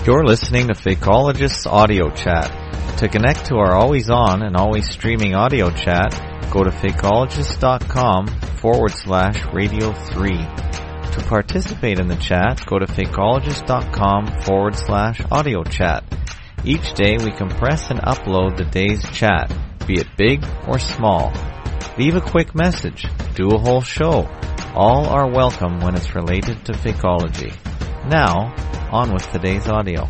You're listening to Fakeologist's Audio Chat. To connect to our always on and always streaming audio chat, go to fakeologist.com/radio 3. To participate in the chat, go to fakeologist.com/audio chat. Each day we compress and upload the day's chat, be it big or small. Leave a quick message, do a whole show. All are welcome when it's related to Fakeology. Now, on with today's audio.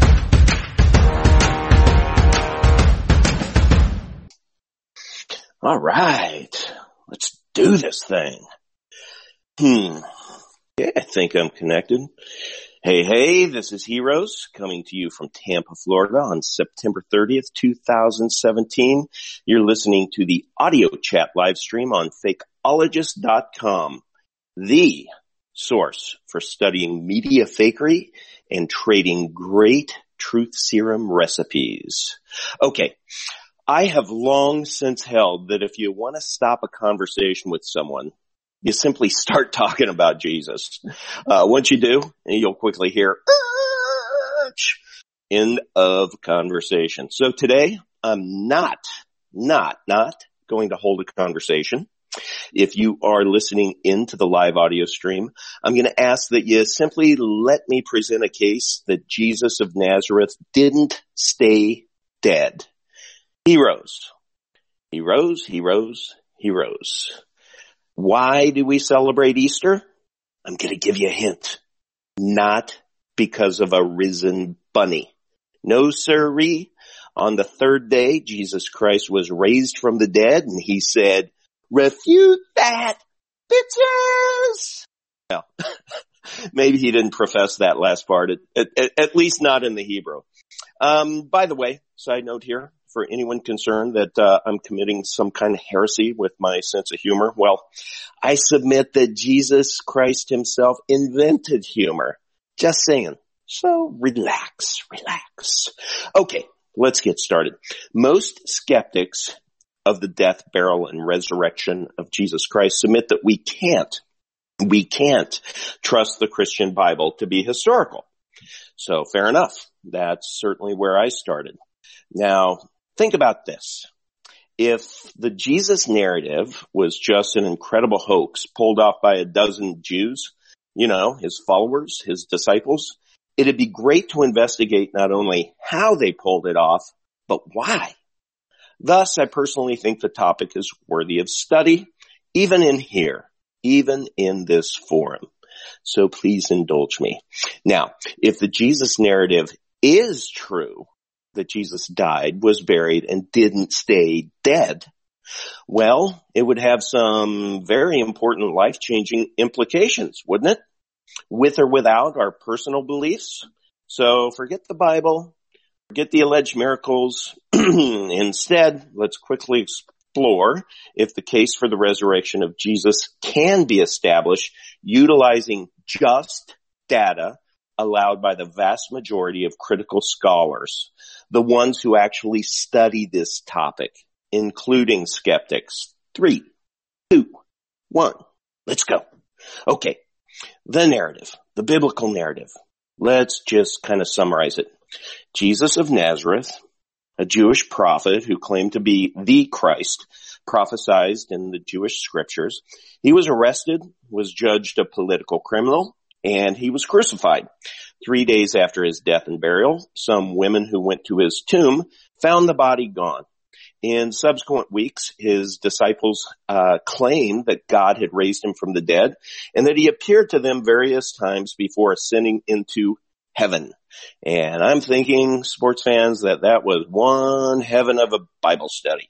All right, let's do this thing. Yeah, I think I'm connected. Hey, this is Heroes coming to you from Tampa, Florida on September 30th, 2017. You're listening to the audio chat live stream on Fakeologist.com, the source for studying media fakery and trading great truth serum recipes. Okay, I have long since held that if you want to stop a conversation with someone, you simply start talking about Jesus. Once you do, you'll quickly hear, end of conversation. So today, I'm not going to hold a conversation. If you are listening into the live audio stream, I'm going to ask that you simply let me present a case that Jesus of Nazareth didn't stay dead. He rose. He rose. He rose. He rose. Why do we celebrate Easter? I'm going to give you a hint. Not because of a risen bunny. No, sirree. On the third day, Jesus Christ was raised from the dead, and he said, "Refute that, bitches!" Well, maybe he didn't profess that last part, at least not in the Hebrew. By the way, side note here, for anyone concerned that I'm committing some kind of heresy with my sense of humor, well, I submit that Jesus Christ himself invented humor. Just saying. So relax. Okay, let's get started. Most skeptics of the death, burial, and resurrection of Jesus Christ submit that we can't trust the Christian Bible to be historical. So fair enough. That's certainly where I started. Now, think about this. If the Jesus narrative was just an incredible hoax pulled off by a dozen Jews, his followers, his disciples, it'd be great to investigate not only how they pulled it off, but why. Thus, I personally think the topic is worthy of study, even in this forum. So please indulge me. Now, if the Jesus narrative is true, that Jesus died, was buried, and didn't stay dead, well, it would have some very important life-changing implications, wouldn't it? With or without our personal beliefs. So forget the Bible. Forget the alleged miracles. Instead, let's quickly explore if the case for the resurrection of Jesus can be established utilizing just data allowed by the vast majority of critical scholars, the ones who actually study this topic, including skeptics. 3, 2, 1, let's go. Okay, the narrative, the biblical narrative. Let's just kind of summarize it. Jesus of Nazareth, a Jewish prophet who claimed to be the Christ, prophesied in the Jewish scriptures. He was arrested, was judged a political criminal, and he was crucified. 3 days after his death and burial, some women who went to his tomb found the body gone. In subsequent weeks, his disciples claimed that God had raised him from the dead and that he appeared to them various times before ascending into heaven. And I'm thinking, sports fans, that was one heaven of a Bible study.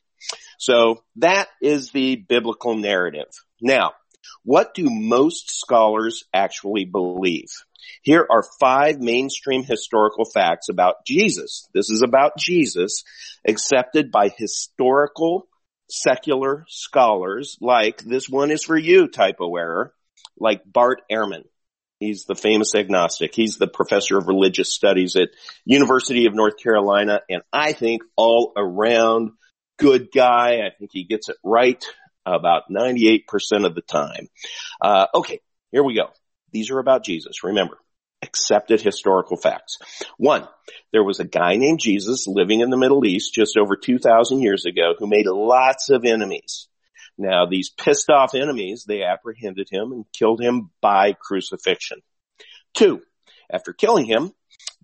So that is the biblical narrative. Now, what do most scholars actually believe? Here are 5 mainstream historical facts about Jesus. This is about Jesus, accepted by historical, secular scholars like this one is for you typo error, like Bart Ehrman. He's the famous agnostic. He's the professor of religious studies at University of North Carolina, and I think all around good guy. I think he gets it right about 98% of the time. Okay, here we go. These are about Jesus, remember. accepted historical facts. One, there was a guy named Jesus living in the Middle East just over 2,000 years ago who made lots of enemies. Now, these pissed off enemies, they apprehended him and killed him by crucifixion. Two, after killing him,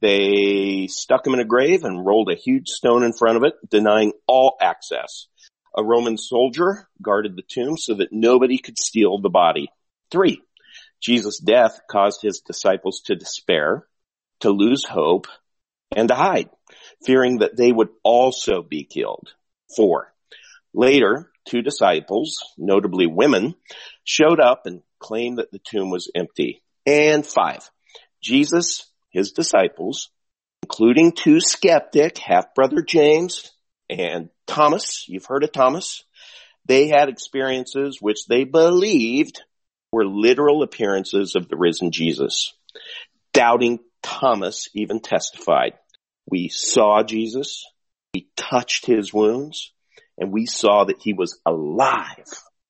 they stuck him in a grave and rolled a huge stone in front of it, denying all access. A Roman soldier guarded the tomb so that nobody could steal the body. Three, Jesus' death caused his disciples to despair, to lose hope, and to hide, fearing that they would also be killed. Four, later, 2 disciples, notably women, showed up and claimed that the tomb was empty. And 5, Jesus, his disciples, including 2 skeptic, half-brother James and Thomas, you've heard of Thomas, they had experiences which they believed were literal appearances of the risen Jesus. Doubting Thomas even testified, "We saw Jesus, we touched his wounds, and we saw that he was alive."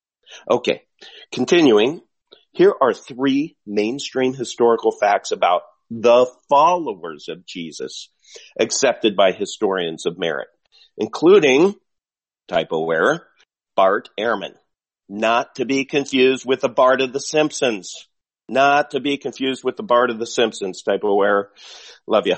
Okay, continuing, here are 3 mainstream historical facts about the followers of Jesus, accepted by historians of merit, including, typo error, Bart Ehrman. Not to be confused with the Bart of the Simpsons. Not to be confused with the Bart of the Simpsons, typo error. Love ya.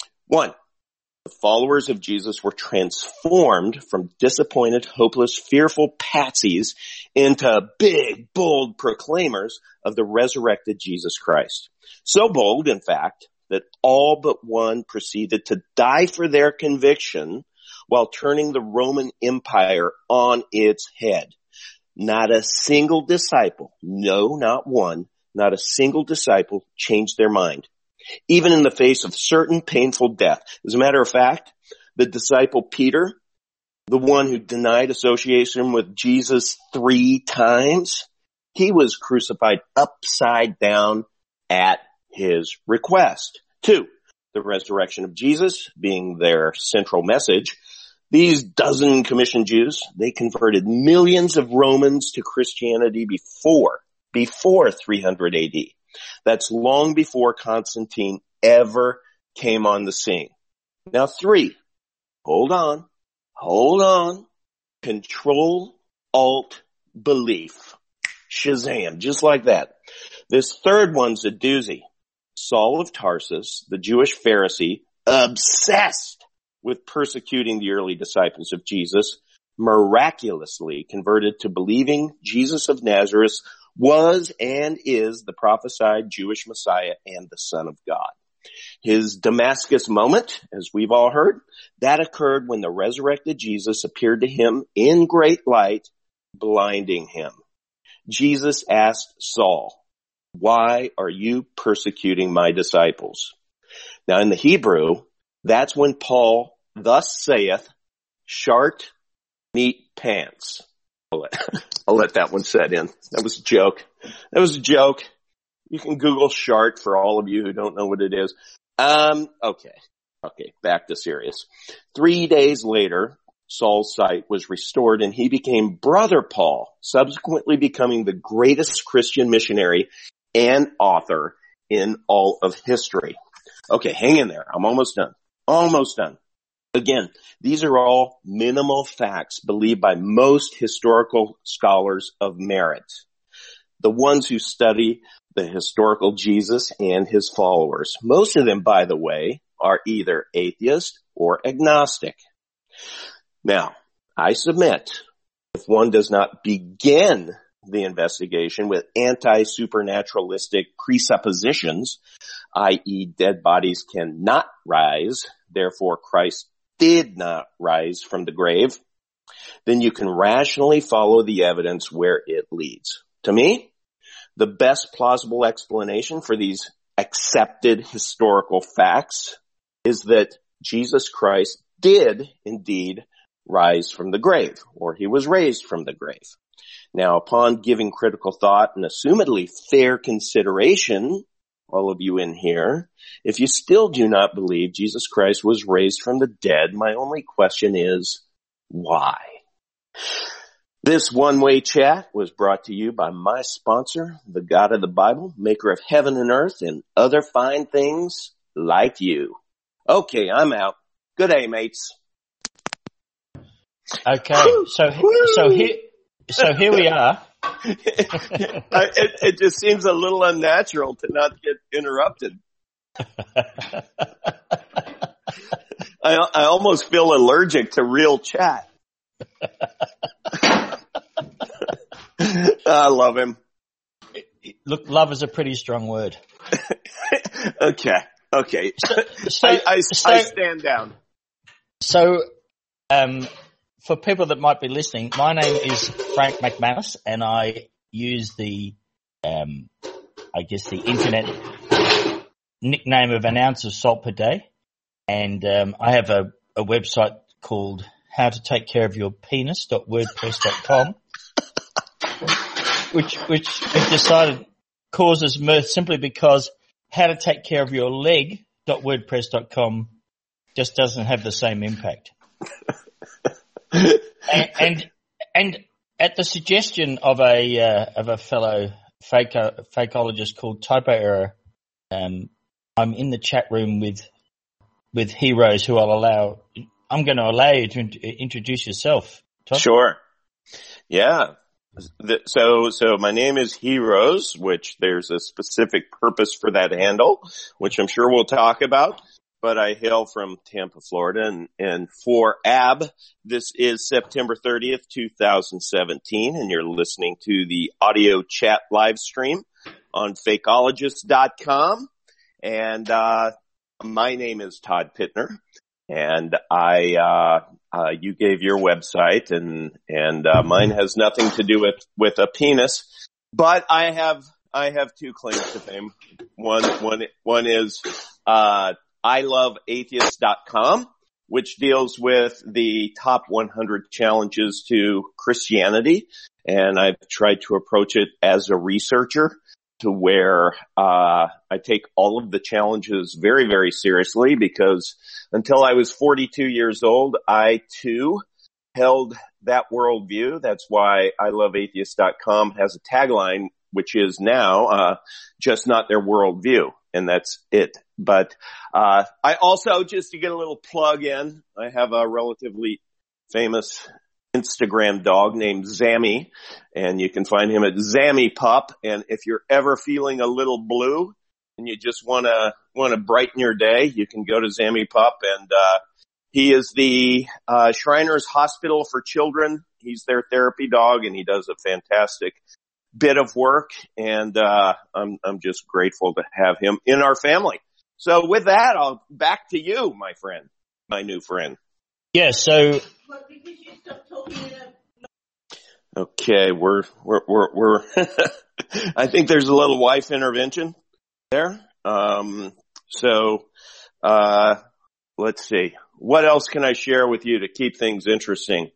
1. The followers of Jesus were transformed from disappointed, hopeless, fearful patsies into big, bold proclaimers of the resurrected Jesus Christ. So bold, in fact, that all but one proceeded to die for their conviction while turning the Roman Empire on its head. Not a single disciple, no, not one, not a single disciple changed their mind, even in the face of certain painful death. As a matter of fact, the disciple Peter, the one who denied association with Jesus 3 times, he was crucified upside down at his request. 2, the resurrection of Jesus being their central message. These dozen commissioned Jews, they converted millions of Romans to Christianity before 300 AD. That's long before Constantine ever came on the scene. Now 3, hold on. Control, alt, belief. Shazam, just like that. This third one's a doozy. Saul of Tarsus, the Jewish Pharisee, obsessed with persecuting the early disciples of Jesus, miraculously converted to believing Jesus of Nazareth was and is the prophesied Jewish Messiah and the Son of God. His Damascus moment, as we've all heard, that occurred when the resurrected Jesus appeared to him in great light, blinding him. Jesus asked Saul, "Why are you persecuting my disciples?" Now in the Hebrew, that's when Paul thus saith, "Shart meat pants." I'll let that one set in. That was a joke. You can Google shart for all of you who don't know what it is. Okay, back to serious. 3 days later, Saul's sight was restored and he became Brother Paul, subsequently becoming the greatest Christian missionary and author in all of history. Okay, hang in there. I'm almost done. Again, these are all minimal facts believed by most historical scholars of merit. The ones who study the historical Jesus and his followers. Most of them, by the way, are either atheist or agnostic. Now, I submit, if one does not begin the investigation with anti-supernaturalistic presuppositions, i.e. dead bodies cannot rise, therefore Christ did not rise from the grave, then you can rationally follow the evidence where it leads. To me, the best plausible explanation for these accepted historical facts is that Jesus Christ did indeed rise from the grave, or he was raised from the grave. Now, upon giving critical thought and assumedly fair consideration, all of you in here, if you still do not believe Jesus Christ was raised from the dead, my only question is, why? This one-way chat was brought to you by my sponsor, the God of the Bible, maker of heaven and earth and other fine things like you. Okay, I'm out. Good day, mates. Okay, so here we are. It just seems a little unnatural to not get interrupted. I almost feel allergic to real chat. I love him. Look, love is a pretty strong word. Okay. I stand down. So, for people that might be listening, my name is Frank McManus, and I use the internet nickname of an ounce of salt per day. And I have a website called howtotakecareofyourpenis.wordpress.com, which I've decided causes mirth simply because howtotakecareofyourleg.wordpress.com just doesn't have the same impact. and at the suggestion of a fellow fakeologist called Typo Error, I'm in the chat room with heroes who I'm going to allow you to introduce yourself, Todd. Sure. Yeah. So my name is Heroes, which there's a specific purpose for that handle, which I'm sure we'll talk about. But I hail from Tampa, Florida, and for AB, this is September 30th, 2017, and you're listening to the audio chat live stream on Fakeologist.com. And my name is Todd Pittner, and you gave your website, and mine has nothing to do with a penis, but I have two claims to fame. One is iloveatheist.com, which deals with the top 100 challenges to Christianity, and I've tried to approach it as a researcher, to where I take all of the challenges very, very seriously, because until I was 42 years old, I too held that worldview. That's why iloveatheist.com has a tagline, which is now just not their worldview, and that's it. But I also, just to get a little plug in, I have a relatively famous Instagram dog named Zammy, and you can find him at Zammy Pup. And if you're ever feeling a little blue and you just want to brighten your day, you can go to Zammy Pup, and he is the Shriners Hospital for Children. He's their therapy dog, and he does a fantastic bit of work, and I'm just grateful to have him in our family. So with that, I'll back to you, my friend, my new friend. Yeah, so Because you stopped talking okay, we're I think there's a little wife intervention there. Let's see. What else can I share with you to keep things interesting?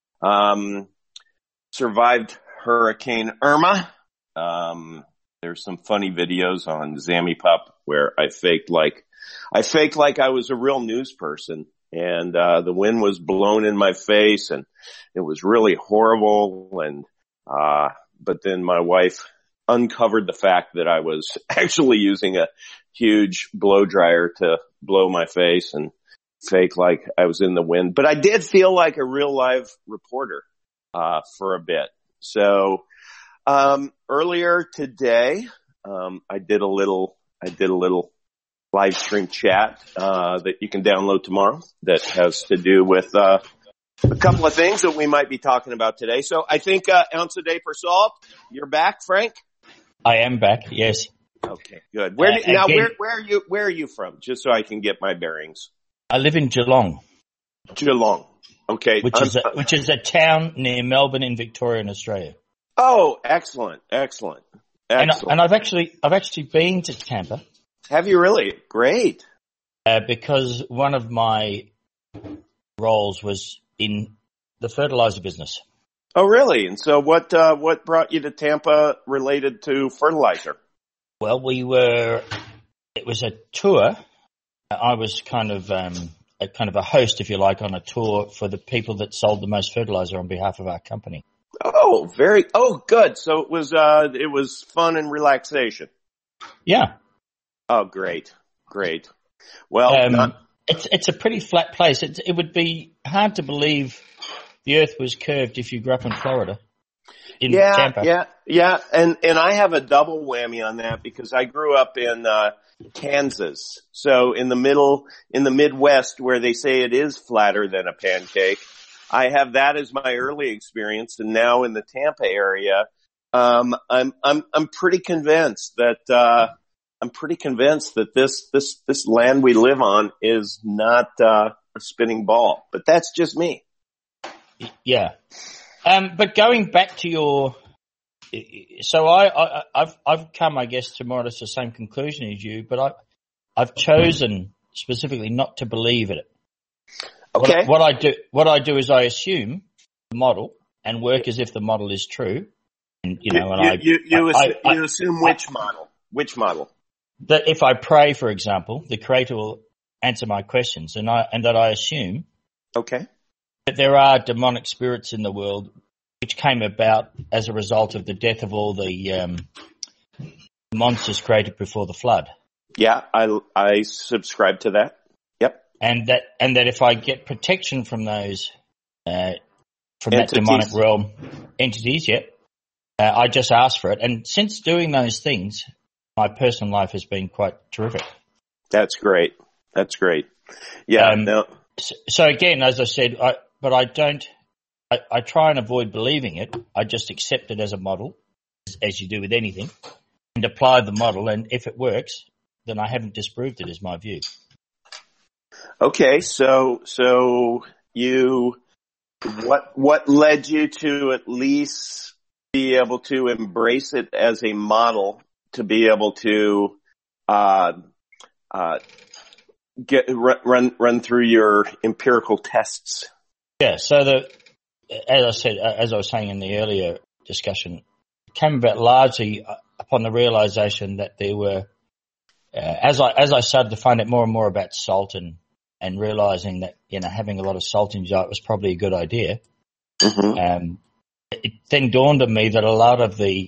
Survived Hurricane Irma. There's some funny videos on Zammy Pup where I faked like I was a real news person, and the wind was blown in my face, and it was really horrible. And but then my wife uncovered the fact that I was actually using a huge blow dryer to blow my face and fake like I was in the wind. But I did feel like a real live reporter for a bit. So earlier today, I did a little live stream chat that you can download tomorrow that has to do with a couple of things that we might be talking about today. So I think ounce a day per salt. You're back, Frank? I am back, yes. Okay, good. Where are you from? Just so I can get my bearings. I live in Geelong. Geelong. Okay. Which is a town near Melbourne in Victoria in Australia. Oh, excellent. And I've actually been to Tampa. Have you really? Great. Because one of my roles was in the fertilizer business. Oh, really? And so what brought you to Tampa related to fertilizer? Well, it was a tour. I was kind of a host, if you like, on a tour for the people that sold the most fertilizer on behalf of our company. Oh, good. So it was fun and relaxation. Yeah. Oh, great. Well, it's a pretty flat place. It would be hard to believe the Earth was curved if you grew up in Florida. Tampa. Yeah. And I have a double whammy on that because I grew up in Kansas. So in the Midwest where they say it is flatter than a pancake. I have that as my early experience, and now in the Tampa area, I'm pretty convinced that this land we live on is not a spinning ball. But that's just me. Yeah. But going back to so I've come, I guess, to more or less the same conclusion as you, but I've chosen specifically not to believe in it. Okay. What I do is I assume the model and work as if the model is true. And, you assume which model? Which model? That if I pray, for example, the Creator will answer my questions, and that I assume. Okay. That there are demonic spirits in the world which came about as a result of the death of all the monsters created before the flood. Yeah, I subscribe to that. Yep. And that if I get protection from those from entities. that demonic realm entities, I just ask for it. And since doing those things, my personal life has been quite terrific. That's great. Yeah. So again, as I said, I try and avoid believing it. I just accept it as a model, as you do with anything, and apply the model. And if it works, then I haven't disproved it, is my view. Okay, so what led you to at least be able to embrace it as a model, to be able to run through your empirical tests? Yeah, so as I was saying in the earlier discussion, it came about largely upon the realization that there were, as I started to find out more and more about salt and realizing that, having a lot of salt in your diet was probably a good idea. Mm-hmm. It then dawned on me that a lot of the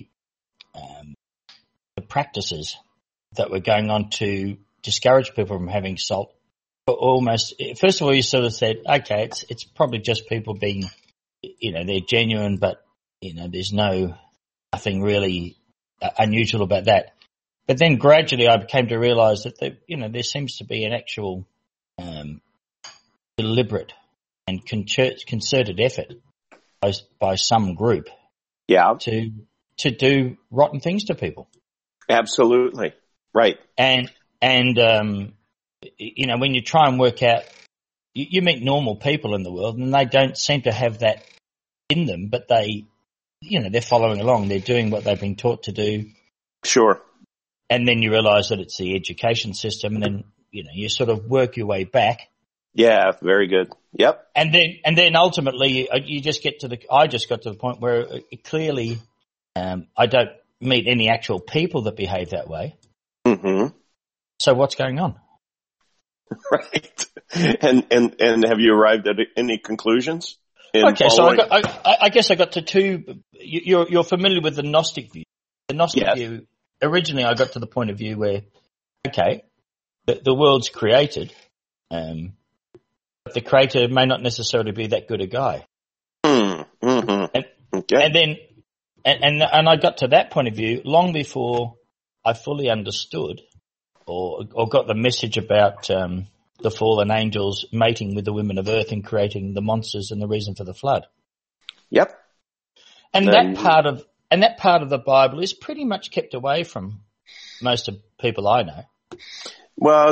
practices that were going on to discourage people from having salt were almost, first of all, you sort of said, okay, it's probably just people being, they're genuine, but, there's nothing really unusual about that. But then gradually I came to realize that, there seems to be an actual deliberate and concerted effort by some group to do rotten things to people. Absolutely. Right. And when you try and work out, you meet normal people in the world and they don't seem to have that in them, but they're following along. They're doing what they've been taught to do. Sure. And then you realize that it's the education system, and then, you sort of work your way back. Yeah, very good. Yep. And then ultimately you just I just got to the point where clearly, I don't meet any actual people that behave that way. Mm-hmm. So what's going on? Right. And have you arrived at any conclusions? Okay, so I guess I got to two. You're familiar with the Gnostic view. The Gnostic view, originally I got to the point of view where, okay, the world's created, but the creator may not necessarily be that good a guy. Mm-hmm. And then I got to that point of view long before I fully understood or got the message about the fallen angels mating with the women of earth and creating the monsters and the reason for the flood. Yep. And that part of the Bible is pretty much kept away from most of people I know. Well,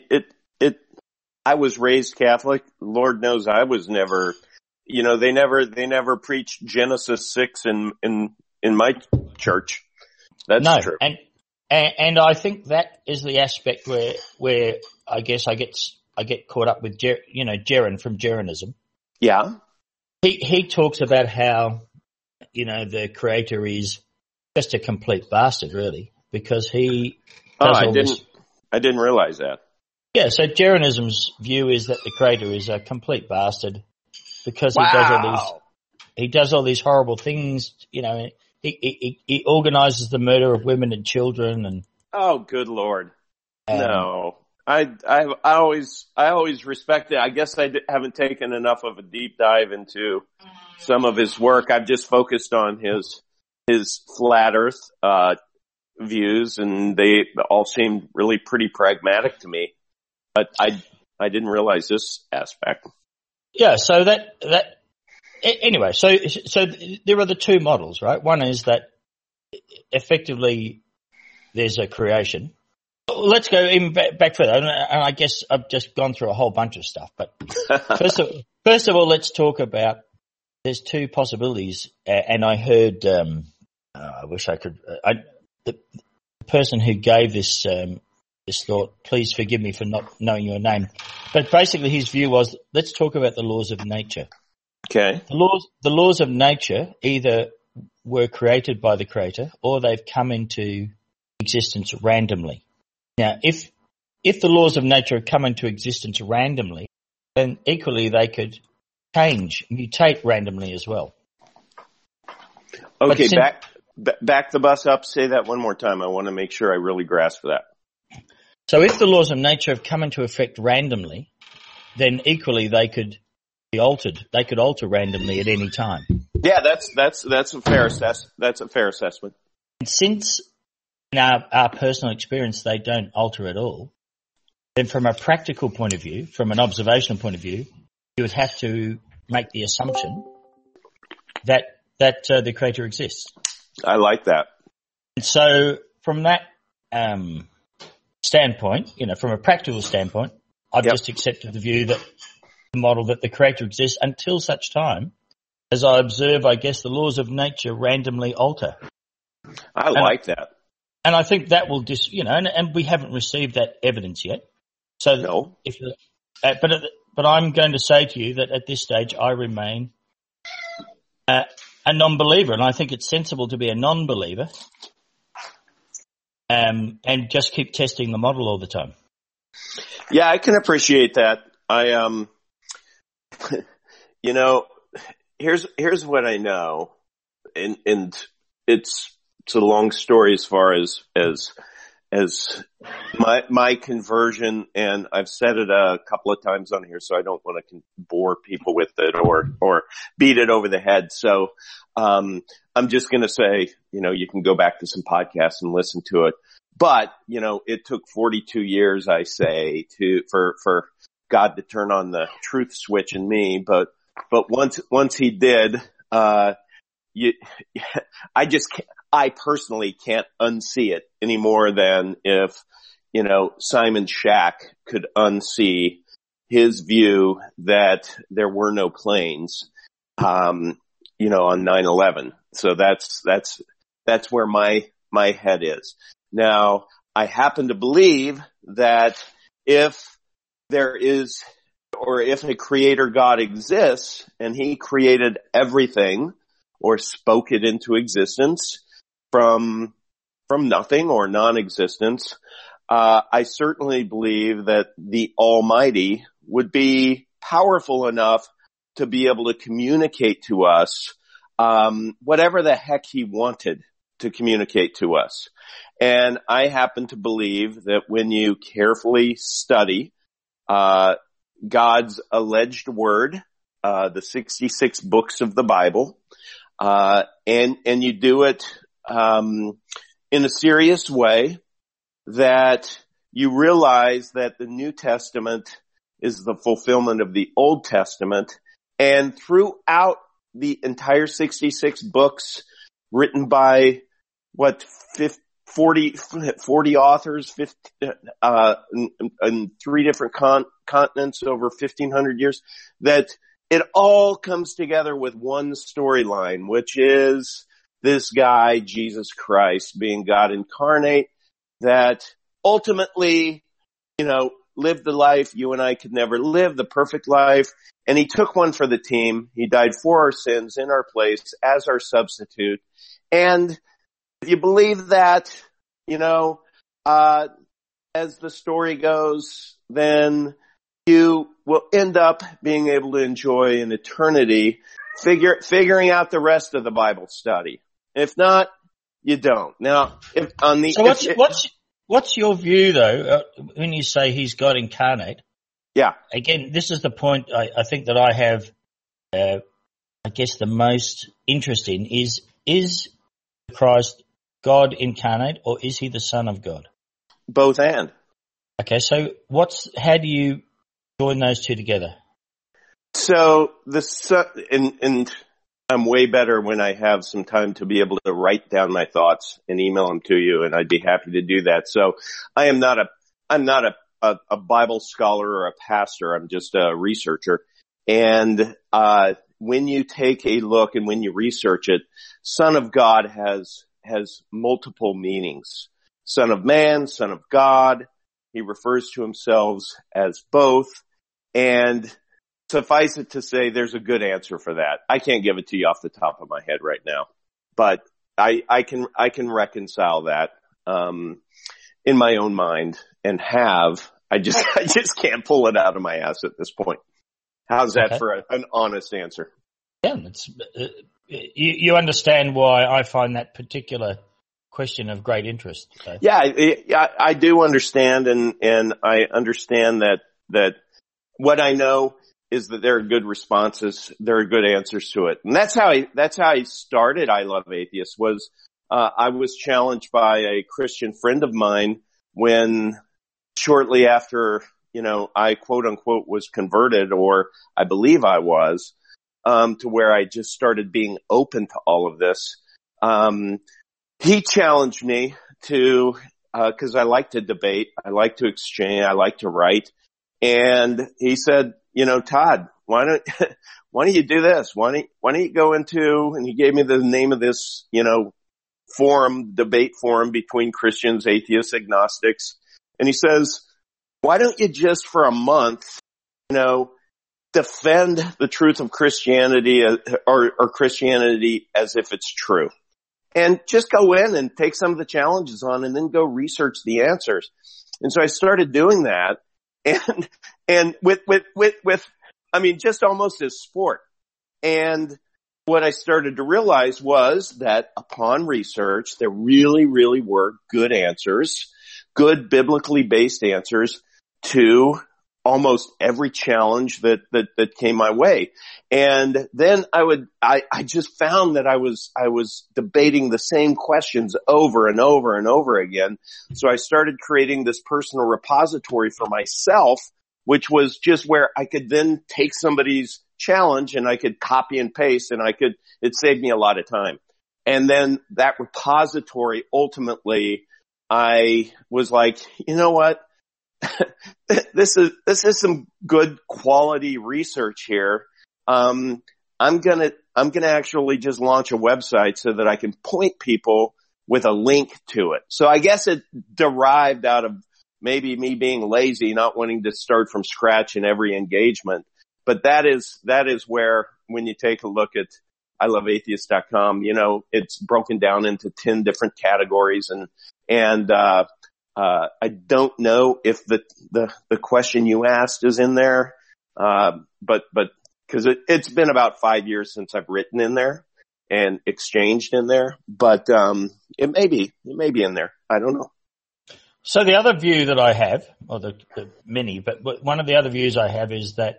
I was raised Catholic. Lord knows I was never, they never preached Genesis 6 in my church. That's true. And I think that is the aspect where I guess I get caught up with Jaron from Jaronism. Yeah. He talks about how, the creator is just a complete bastard, really, because he does I didn't realize that. Yeah, so Jaronism's view is that the creator is a complete bastard because he does all these horrible things. You know, he organizes the murder of women and children, and Oh, good Lord. No. I always respect it. I guess I haven't taken enough of a deep dive into some of his work. I've just focused on his flat earth, views, and they all seem really pretty pragmatic to me. But I didn't realize this aspect. yeah. So anyway. So there are the two models, right? One is that effectively there's a creation. Let's go even back further, and I guess I've just gone through a whole bunch of stuff. But first of all, let's talk about there's two possibilities. And I heard, I wish I could. The person who gave this thought, please forgive me for not knowing your name, but basically his view was, let's talk about the laws of nature. Okay. The laws of nature either were created by the creator or they've come into existence randomly. Now, if the laws of nature have come into existence randomly, then equally they could mutate randomly as well. Okay, back the bus up. Say that one more time. I want to make sure I really grasp that. So if the laws of nature have come into effect randomly, then equally they could be altered. They could alter randomly at any time. Yeah, that's a fair assessment. And since in our personal experience they don't alter at all, then from a practical point of view, from an observational point of view, you would have to make the assumption that the creator exists. I like that. And so from that standpoint, from a practical standpoint, I've just accepted the view that the model that the creator exists until such time as I observe, I guess, the laws of nature randomly alter. I like that. And I think that will and we haven't received that evidence yet. So no. But I'm going to say to you that at this stage I remain a non-believer, and I think it's sensible to be a non-believer, and just keep testing the model all the time. Yeah, I can appreciate that. Here's what I know, and it's a long story as far as my conversion, and I've said it a couple of times on here, so I don't want to bore people with it or beat it over the head. So, I'm just going to say, you can go back to some podcasts and listen to it. But, it took 42 years, I say, for God to turn on the truth switch in me. But once he did, I personally can't unsee it any more than if, Simon Shack could unsee his view that there were no planes, on 9/11. So that's where my head is. Now, I happen to believe that if there is, or if a creator God exists and he created everything or spoke it into existence from nothing or non-existence, I certainly believe that the Almighty would be powerful enough to be able to communicate to us whatever the heck he wanted to communicate to us. And I happen to believe that when you carefully study God's alleged word, the 66 books of the Bible, and you do it in a serious way, that you realize that the New Testament is the fulfillment of the Old Testament, and throughout the entire 66 books written by 40 authors, in 3 different continents over 1,500 years, that it all comes together with one storyline, which is this guy, Jesus Christ, being God incarnate, that ultimately, lived the life you and I could never live, the perfect life. And he took one for the team. He died for our sins in our place as our substitute. And if you believe that, as the story goes, then you will end up being able to enjoy an eternity figuring out the rest of the Bible study. If not, you don't. Now, what's your view though when you say he's God incarnate? Yeah. Again, this is the point I think that I have. I guess the most interest in is Christ God incarnate, or is he the Son of God? Both and. Okay, so how do you join those two together? So the Son, and I'm way better when I have some time to be able to write down my thoughts and email them to you, and I'd be happy to do that. So I'm not a Bible scholar or a pastor. I'm just a researcher. And when you take a look and when you research it, Son of God has multiple meanings. Son of Man, Son of God. He refers to himself as both. And suffice it to say, there's a good answer for that. I can't give it to you off the top of my head right now, but I can reconcile that in my own mind, and I just can't pull it out of my ass at this point. How's that for an honest answer? Yeah, you understand why I find that particular question of great interest. So. Yeah, I do understand, and I understand that what I know is that there are good responses, there are good answers to it, and that's how I started. I Love Atheists was I was challenged by a Christian friend of mine when shortly after, I quote unquote was converted, or I believe I was, to where I just started being open to all of this. He challenged me to, cause I like to debate, I like to exchange, I like to write. And he said, Todd, why don't you do this? Why don't you go into, and he gave me the name of this, debate forum between Christians, atheists, agnostics. And he says, why don't you just for a month, defend the truth of Christianity or Christianity as if it's true, and just go in and take some of the challenges on and then go research the answers. And so I started doing that, and with, just almost as sport. And what I started to realize was that upon research, there really, really were good answers, good biblically based answers to almost every challenge that came my way. And then I just found that I was debating the same questions over and over and over again. So I started creating this personal repository for myself, which was just where I could then take somebody's challenge and I could copy and paste, and it saved me a lot of time. And then that repository, ultimately, I was like, you know what? This is some good quality research here. I'm gonna actually just launch a website so that I can point people with a link to it. So I guess it derived out of maybe me being lazy, not wanting to start from scratch in every engagement. But that is where, when you take a look at iloveatheist.com, it's broken down into 10 different categories, and I don't know if the question you asked is in there, but cause it's been about 5 years since I've written in there and exchanged in there, but, it may be in there. I don't know. So the other view that I have, or the many, but one of the other views I have is that,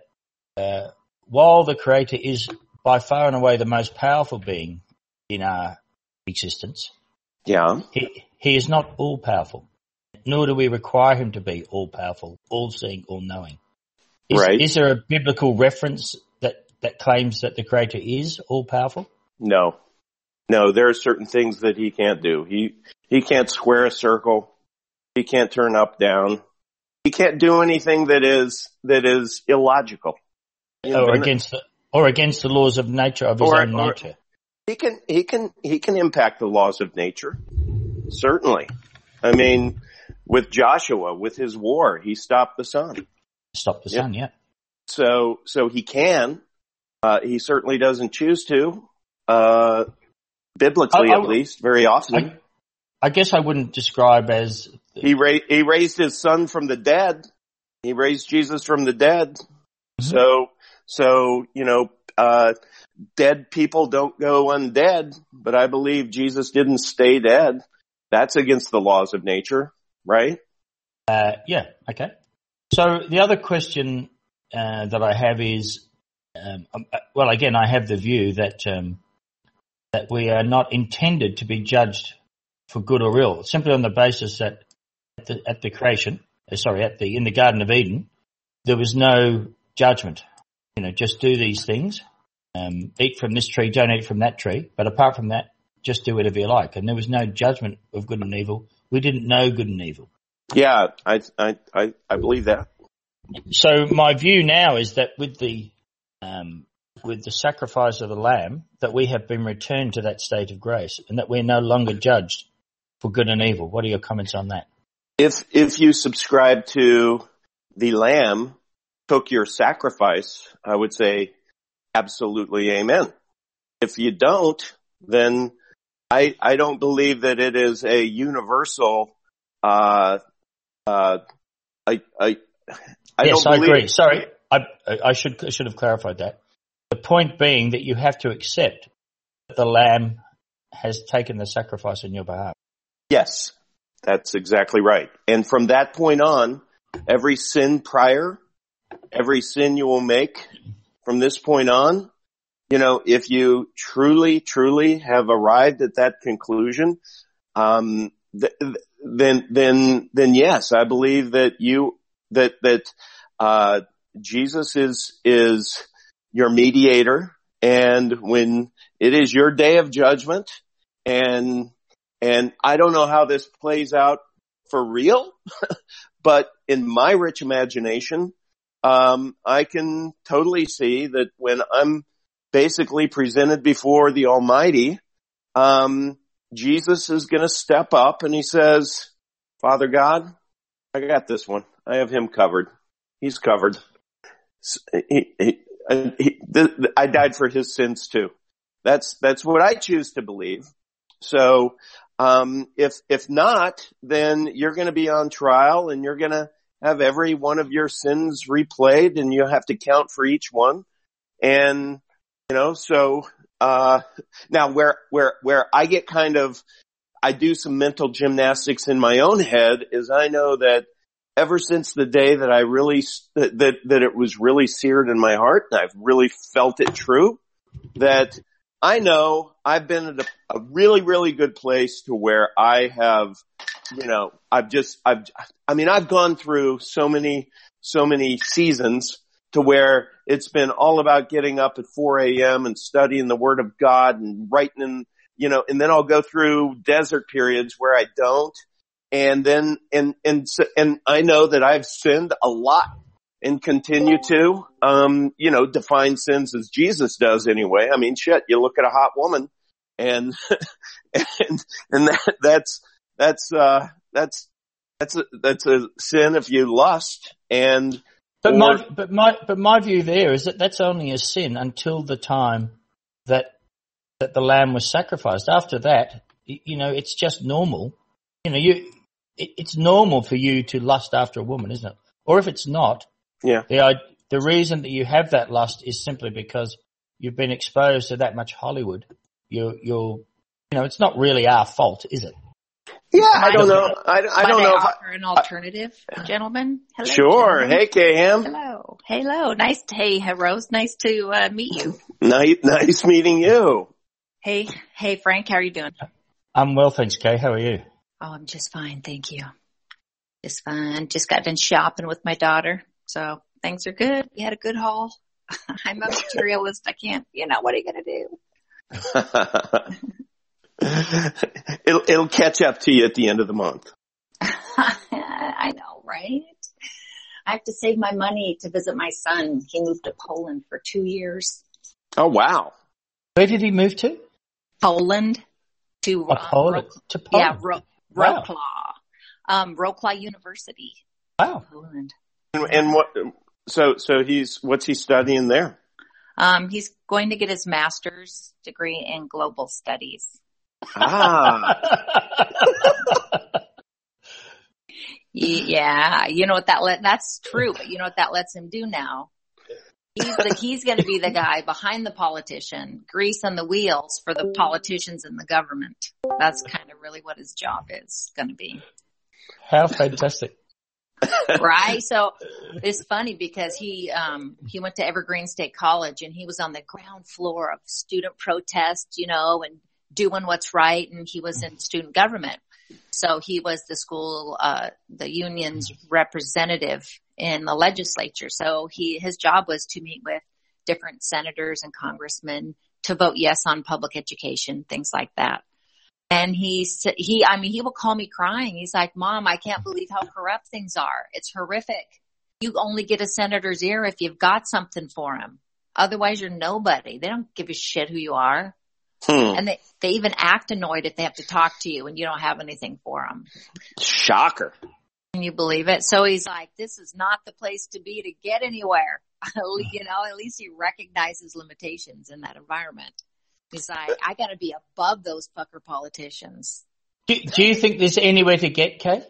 while the Creator is by far and away the most powerful being in our existence, yeah, he is not all powerful. Nor do we require him to be all-powerful, all-seeing, all-knowing. Right. Is there a biblical reference that claims that the Creator is all-powerful? No, there are certain things that he can't do. He can't square a circle. He can't turn up, down. He can't do anything that is illogical. Or against the laws of nature, of his own nature. He can impact the laws of nature. Certainly. I mean, with Joshua, with his war, he stopped the sun. Stop the sun, yeah. So he can. He certainly doesn't choose to. Biblically, at least, very often. I guess I wouldn't describe as he raised his son from the dead. He raised Jesus from the dead. Mm-hmm. So dead people don't go undead, but I believe Jesus didn't stay dead. That's against the laws of nature, right? Yeah. Okay. So the other question that I have is, well, again, I have the view that that we are not intended to be judged for good or ill, simply on the basis that at the creation, in the Garden of Eden, there was no judgment. Just do these things, eat from this tree, don't eat from that tree. But apart from that, just do whatever you like. And there was no judgment of good and evil. We didn't know good and evil. Yeah, I believe that. So my view now is that with the sacrifice of the Lamb, that we have been returned to that state of grace, and that we're no longer judged for good and evil. What are your comments on that? If you subscribe to the Lamb took your sacrifice, I would say absolutely amen. If you don't, then I don't believe that it is a universal. I agree. Sorry, I should have clarified that. The point being that you have to accept that the Lamb has taken the sacrifice on your behalf. Yes, that's exactly right. And from that point on, every sin prior, every sin you will make from this point on, if you truly, truly have arrived at that conclusion, then yes, I believe that Jesus is your mediator, and when it is your day of judgment, and I don't know how this plays out for real, but in my rich imagination, I can totally see that when I'm basically presented before the Almighty, Jesus is going to step up and he says, Father God, I got this one. I have him covered. He's covered. I died for his sins too. That's what I choose to believe. So, if not, then you're going to be on trial and you're going to have every one of your sins replayed and you have to count for each one. And, so, now where I get I do some mental gymnastics in my own head is I know that ever since the day that I really, that it was really seared in my heart and I've really felt it true, that I know I've been at a really, really good place to where I have, I've gone through so many seasons to where it's been all about getting up at 4 a.m. and studying the Word of God and writing and then I'll go through desert periods where I don't. And then, and I know that I've sinned a lot and continue to, define sins as Jesus does anyway. I mean, shit, you look at a hot woman and, that's a sin if you lust But my view there is that that's only a sin until the time that the lamb was sacrificed. After that, it's just normal. It's normal for you to lust after a woman, isn't it? Or if it's not, yeah. The reason that you have that lust is simply because you've been exposed to that much Hollywood. It's not really our fault, is it? Yeah, I don't know. I don't know. Offer an alternative, gentlemen. Hello. Sure. Gentlemen. Hey, K-Ham. Hello. Hey, Rose. Nice to meet you. Nice meeting you. Hey, Frank. How are you doing? I'm well, thanks, Kay. How are you? Oh, I'm just fine. Thank you. Just fine. Just got done shopping with my daughter. So things are good. We had a good haul. I'm a materialist. I can't, what are you going to do? It'll catch up to you at the end of the month. I know, right? I have to save my money to visit my son. He moved to Poland for 2 years. Oh, wow. Where did he move to? Poland. To Poland. Yeah, Wrocław. Wrocław University. Wow. Poland. And what? So what's he studying there? He's going to get his master's degree in global studies. Ah. Yeah, that's true, but you know what that lets him do now? He's going to be the guy behind the politician, grease on the wheels for the politicians and the government. That's kind of really what his job is going to be. How fantastic. Right? So it's funny because he went to Evergreen State College and he was on the ground floor of student protests, and doing what's right. And he was in student government. So he was the school, the union's representative in the legislature. So his job was to meet with different senators and congressmen to vote yes on public education, things like that. And he will call me crying. He's like, Mom, I can't believe how corrupt things are. It's horrific. You only get a senator's ear if you've got something for him. Otherwise you're nobody. They don't give a shit who you are. And they even act annoyed if they have to talk to you and you don't have anything for them. Shocker. Can you believe it? So he's like, this is not the place to be to get anywhere. At least he recognizes limitations in that environment. He's like, I got to be above those fucker politicians. Do you think there's anywhere to get, Kay?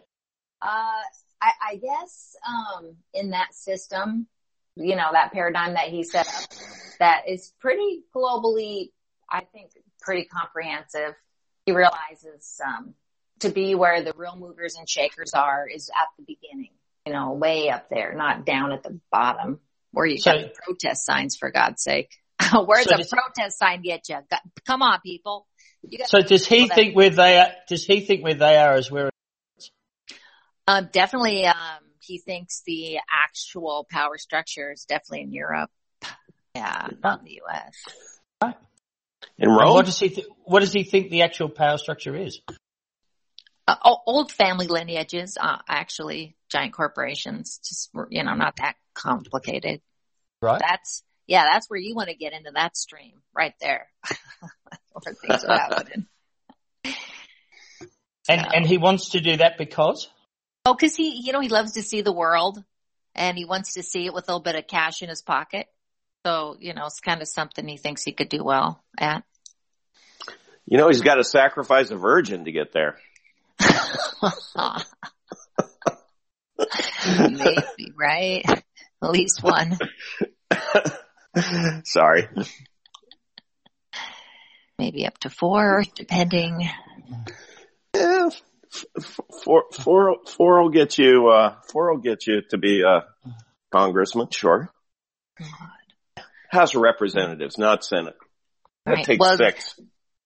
I guess in that system, that paradigm that he set up, that is pretty globally, I think, pretty comprehensive. He realizes to be where the real movers and shakers are is at the beginning, way up there, not down at the bottom where you got the protest signs, for God's sake. Where's a protest sign get you? Come on, people. So does he think where they are? Does he think where they are is where? Definitely. He thinks the actual power structure is definitely in Europe. Yeah, not in the U.S. Right. In Rome? And what does he think the actual power structure is? Old family lineages, actually, giant corporations. Just not that complicated. Right. That's where you want to get into that stream right there. Where things are happening. And he wants to do that because? Oh, cause he loves to see the world and he wants to see it with a little bit of cash in his pocket. So, it's kind of something he thinks he could do well at. He's got to sacrifice a virgin to get there. Maybe, right? At least one. Sorry. Maybe up to 4, depending. Yeah, four will get you. 4 will get you to be a congressman. Sure. God. House of Representatives, not Senate. That takes 6.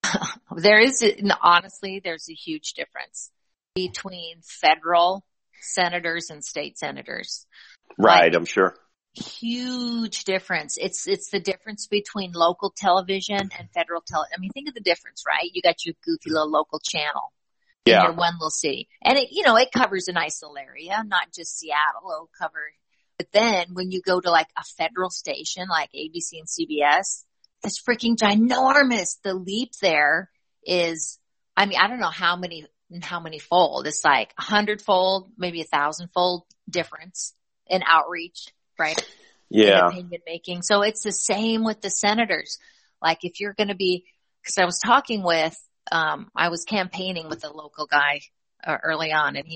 Honestly, there's a huge difference between federal senators and state senators. Right, I'm sure. Huge difference. It's the difference between local television and federal think of the difference, right? You got your goofy little local channel in your one little city. And it covers a nice little area, not just Seattle. It'll cover. But then when you go to like a federal station like ABC and CBS, that's freaking ginormous. The leap there is, I don't know how many fold. It's like 100-fold, maybe 1,000-fold difference in outreach, right? Yeah. In opinion making. So it's the same with the senators. Like if you're going to be, cause I was talking with, I was campaigning with a local guy early on and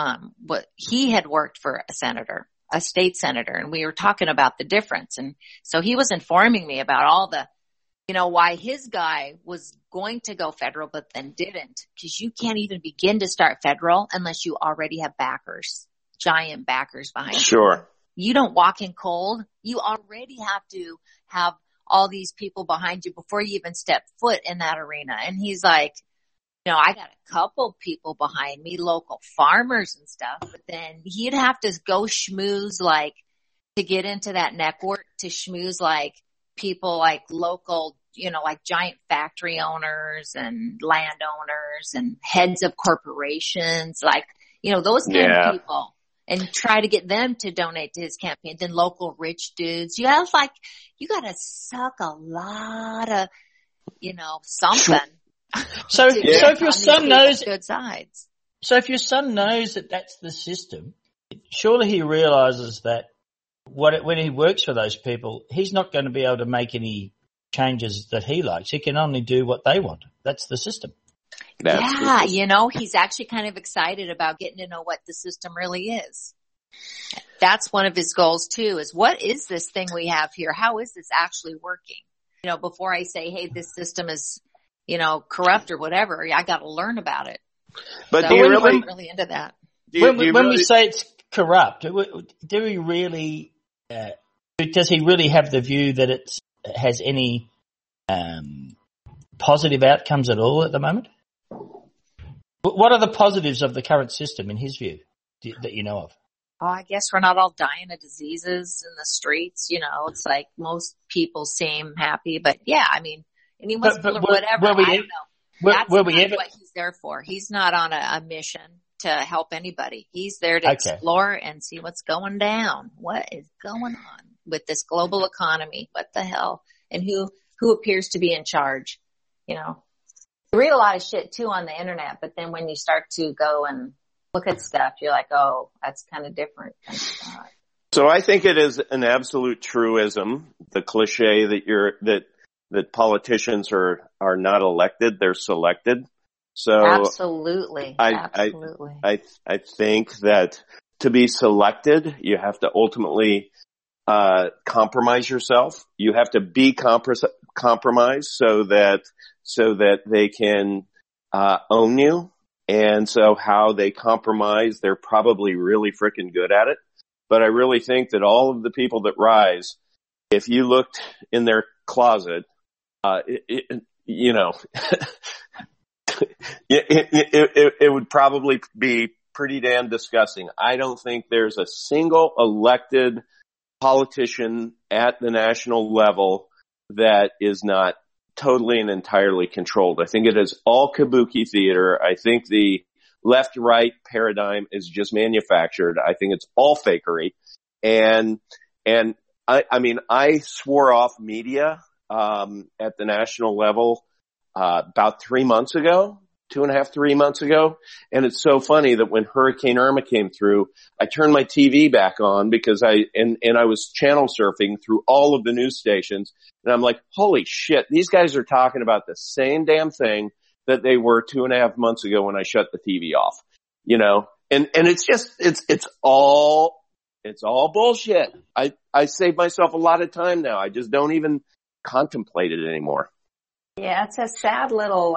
he had worked for a state senator, and we were talking about the difference. And so he was informing me about all the, why his guy was going to go federal, but then didn't, because you can't even begin to start federal unless you already have backers, giant backers behind you. Sure. You don't walk in cold. You already have to have all these people behind you before you even step foot in that arena. And he's like, I got a couple people behind me, local farmers and stuff, but then he'd have to go schmooze to get into that network, to schmooze people local, like giant factory owners and landowners and heads of corporations, those kind of people, and try to get them to donate to his campaign. Then local rich dudes, you gotta suck a lot of, something. So if your son knows good sides. So if your son knows that that's the system, surely he realizes that when he works for those people, he's not going to be able to make any changes that he likes. He can only do what they want. That's the system. He's actually kind of excited about getting to know what the system really is. That's one of his goals too, is what is this thing we have here? How is this actually working? You know, before I say, hey, this system is, corrupt or whatever, I got to learn about it. But so do you I'm really into that. When we say it's corrupt, do we really, does he really have the view that it has any positive outcomes at all at the moment? What are the positives of the current system in his view that you know of? Oh, I guess we're not all dying of diseases in the streets. It's like most people seem happy, but yeah, I mean, and he wants to whatever. I don't know. That's not what he's there for. He's not on a mission to help anybody. He's there to explore and see what's going down. What is going on with this global economy? What the hell? And who appears to be in charge? You read a lot of shit too on the internet, but then when you start to go and look at stuff, you're like, oh, that's kind of different. So I think it is an absolute truism, the cliche that politicians are not elected, they're selected. So absolutely. I think that to be selected, you have to ultimately compromise yourself. You have to be compromised so that they can own you. And so how they compromise, they're probably really freaking good at it. But I really think that all of the people that rise, if you looked in their closet, it would probably be pretty damn disgusting. I don't think there's a single elected politician at the national level that is not totally and entirely controlled. I think it is all kabuki theater. I think the left-right paradigm is just manufactured. I think it's all fakery. And I mean, I swore off media, at the national level, about 3 months ago, 2.5, 3 months ago. And it's so funny that when Hurricane Irma came through, I turned my TV back on because I was channel surfing through all of the news stations. And I'm like, holy shit, these guys are talking about the same damn thing that they were 2.5 months ago when I shut the TV off, and it's just, it's all bullshit. I save myself a lot of time now. I just don't even contemplate it anymore. Yeah. It's a sad little,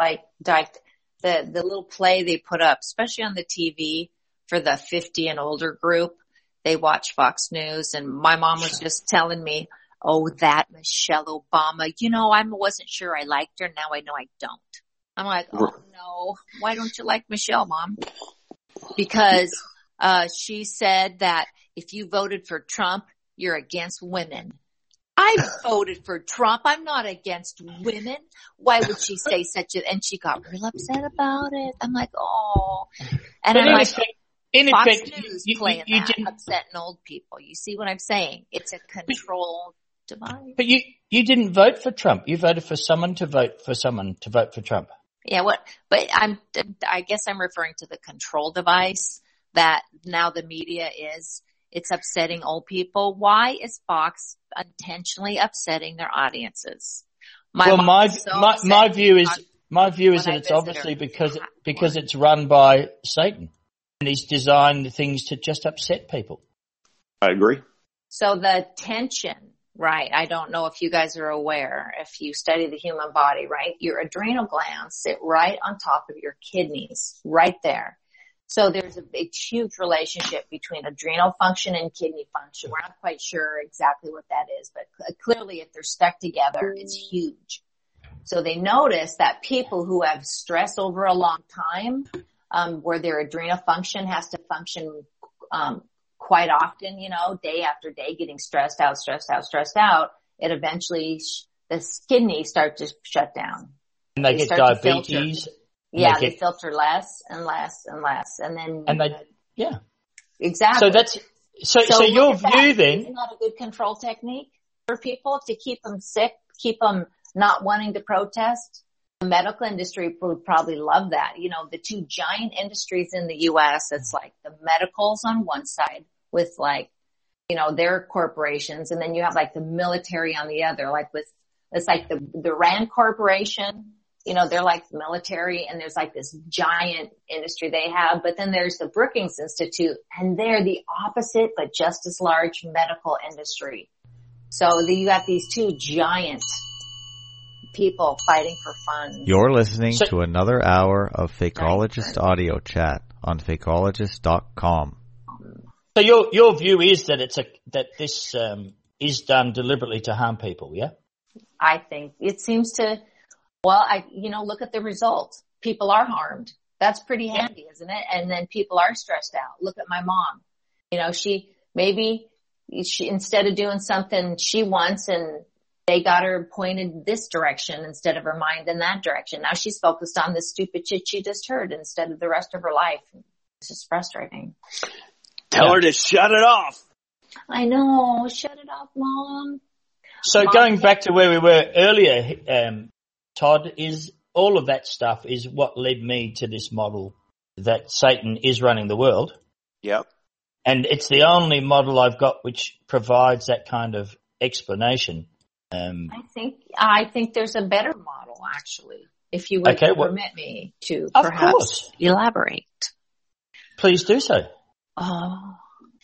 the little play they put up, especially on the TV for the 50 and older group. They watch Fox News, and my mom was just telling me, oh, that Michelle Obama, I wasn't sure I liked her. Now I know I don't. I'm like, oh no, why don't you like Michelle, Mom? Because, she said that if you voted for Trump, you're against women. I voted for Trump. I'm not against women. Why would she say such a, and she got real upset about it. I'm like, oh, and I'm like, Fox News playing that, upsetting old people. You see what I'm saying? It's a controlled device. But you didn't vote for Trump. You voted for someone to vote for Trump. Yeah, but I guess I'm referring to the control device that now the media it's upsetting old people. Why is Fox intentionally upsetting their audiences? My view is that it's obviously because it's run by Satan, and he's designed things to just upset people. I agree. So the tension, right? I don't know if you guys are aware, if you study the human body, right? Your adrenal glands sit right on top of your kidneys, right there. So there's a huge relationship between adrenal function and kidney function. We're not quite sure exactly what that is, but clearly if they're stuck together, it's huge. So they notice that people who have stress over a long time, where their adrenal function has to function, quite often, day after day, getting stressed out, it eventually, the kidneys start to shut down. And they get diabetes. Yeah, they filter less and less and less. Yeah. Exactly. So your view then. Isn't that a good control technique for people to keep them sick, keep them not wanting to protest? The medical industry would probably love that. The two giant industries in the U.S., it's like the medicals on one side with their corporations. And then you have the military on the other, it's like the Rand Corporation they're like the military, and there's like this giant industry they have, but then there's the Brookings Institute, and they're the opposite, but just as large medical industry. So you got these two giant people fighting for funds. You're listening to another hour of Fakeologist audio chat on fakeologist.com. So your view is that this is done deliberately to harm people, yeah? I think it seems to. Well, look at the results. People are harmed. That's pretty handy, isn't it? And then people are stressed out. Look at my mom. She instead of doing something she wants, and they got her pointed this direction instead of her mind in that direction. Now she's focused on this stupid shit she just heard instead of the rest of her life. It's just frustrating. Tell her to shut it off. I know. Shut it off, Mom. So going back to where we were earlier, Todd, is all of that stuff is what led me to this model that Satan is running the world. Yep. And it's the only model I've got which provides that kind of explanation. I think there's a better model, actually, if you would permit me to perhaps elaborate. Please do so. Oh,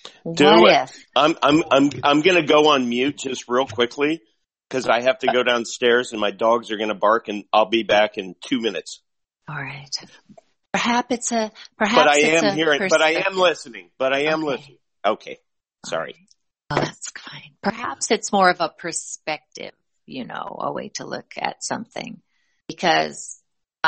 I'm going to go on mute just real quickly because I have to go downstairs and my dogs are going to bark, and I'll be back in 2 minutes. All right. Perhaps I am listening. Okay. Sorry. Oh, that's fine. Perhaps it's more of a perspective, a way to look at something, because,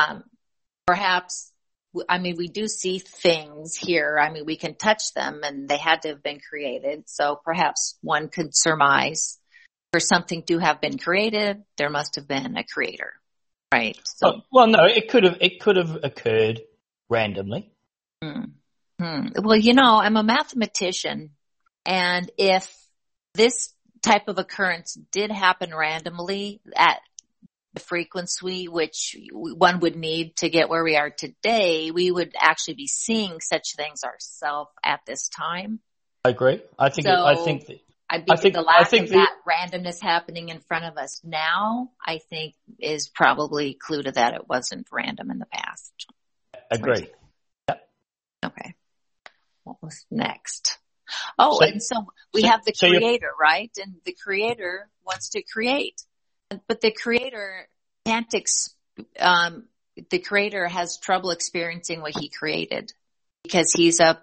perhaps, we do see things here. We can touch them, and they had to have been created. So perhaps one could surmise for something to have been created, there must have been a creator, right? So, no, it could have occurred randomly. Well, I'm a mathematician, and if this type of occurrence did happen randomly at the frequency which one would need to get where we are today, we would actually be seeing such things ourselves at this time. I agree. I think the lack of that randomness happening in front of us now, I think, is probably clue to that it wasn't random in the past. Agree. Yep. Okay. What was next? Oh, and so we have the creator, right? And the creator wants to create, but the creator can't. The creator has trouble experiencing what he created because he's up.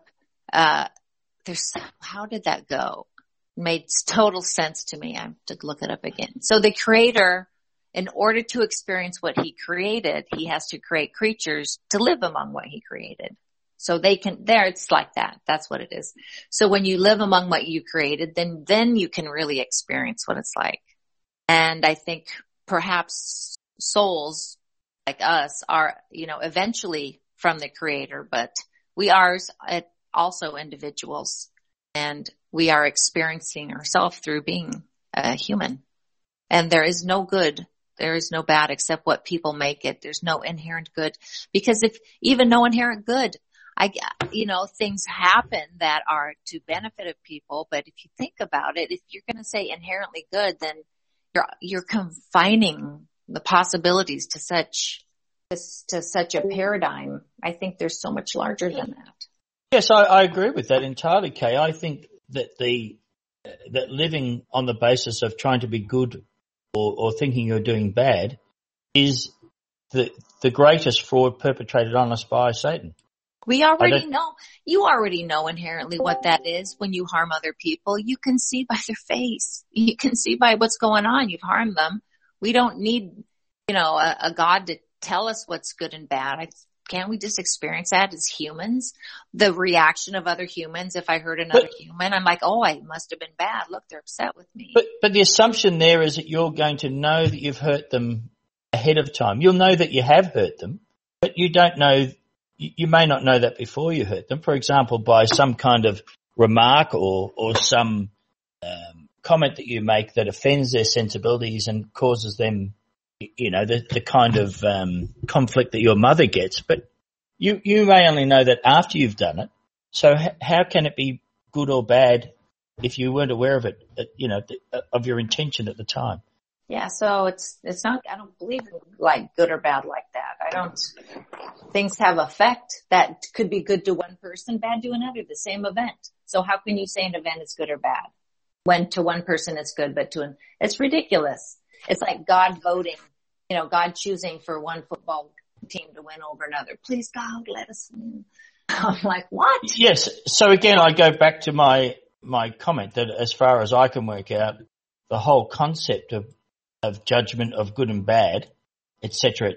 How did that go? Made total sense to me. I have to look it up again. So the creator, in order to experience what he created, he has to create creatures to live among what he created. So it's like that. That's what it is. So when you live among what you created, then you can really experience what it's like. And I think perhaps souls like us are, eventually from the creator, but we are also individuals, and we are experiencing ourselves through being a human. And there is no good. There is no bad except what people make it. There's no inherent good, because if even no inherent good, things happen that are to benefit of people. But if you think about it, if you're going to say inherently good, then you're confining the possibilities to such a paradigm. I think there's so much larger than that. Yes, I agree with that entirely, Kay. I think that that living on the basis of trying to be good or thinking you're doing bad is the greatest fraud perpetrated on us by Satan. We already know. You already know inherently what that is when you harm other people. You can see by their face. You can see by what's going on. You've harmed them. We don't need, a God to tell us what's good and bad. Can't we just experience that as humans? The reaction of other humans. If I hurt another human, I'm like, oh, I must have been bad. Look, they're upset with me. But the assumption there is that you're going to know that you've hurt them ahead of time. You'll know that you have hurt them, but you don't know. You may not know that before you hurt them. For example, by some kind of remark or some comment that you make that offends their sensibilities and causes them, the kind of conflict that your mother gets. But you may only know that after you've done it. So how can it be good or bad if you weren't aware of it, of your intention at the time? Yeah, so it's not, I don't believe in like good or bad like that. Things have effect that could be good to one person, bad to another, the same event. So how can you say an event is good or bad when to one person it's good, but it's ridiculous. It's like God voting, God choosing for one football team to win over another. Please God, let us win. I'm like, what? Yes. So again, I go back to my comment that as far as I can work out, the whole concept of judgment of good and bad, et cetera,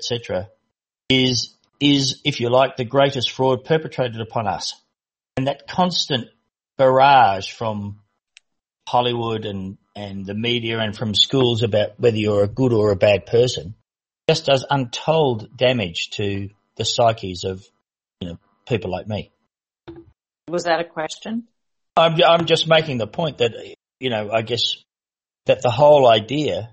is, if you like, the greatest fraud perpetrated upon us. And that constant barrage from Hollywood and the media and from schools about whether you're a good or a bad person just does untold damage to the psyches of, people like me. Was that a question? I'm just making the point that, I guess that the whole idea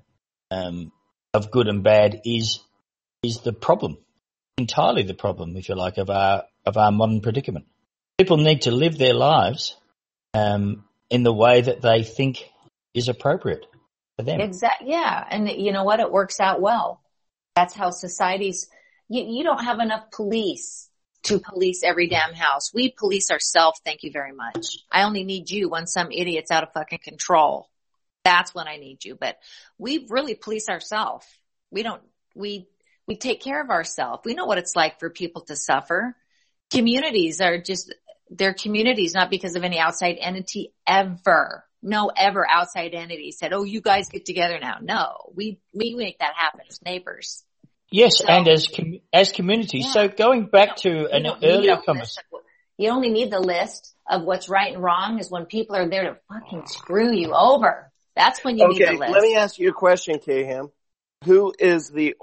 of good and bad is the problem, entirely the problem, if you like, of our modern predicament. People need to live their lives in the way that they think is appropriate for them. Exactly. Yeah, and you know what? It works out well. That's how societies. You don't have enough police to police every damn house. We police ourselves. Thank you very much. I only need you when some idiot's out of fucking control. That's when I need you. But we really police ourselves. We take care of ourselves. We know what it's like for people to suffer. Communities are they're communities, not because of any outside entity ever. No ever outside entity said, oh, you guys get together now. No, we make that happen as neighbors. Yes, so, and as communities. Yeah. So going back to an earlier conversation. You only need the list of what's right and wrong is when people are there to fucking screw you over. That's when you need the list. Okay, let me ask you a question, Kaham. What is the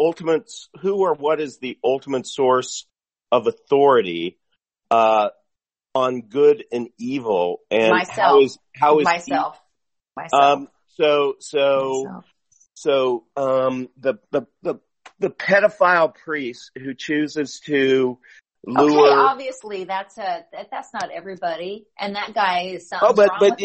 ultimate source of authority on good and evil? And myself. How is myself. The pedophile priest who chooses to lure. Okay, obviously that's not everybody, and that guy is something wrong with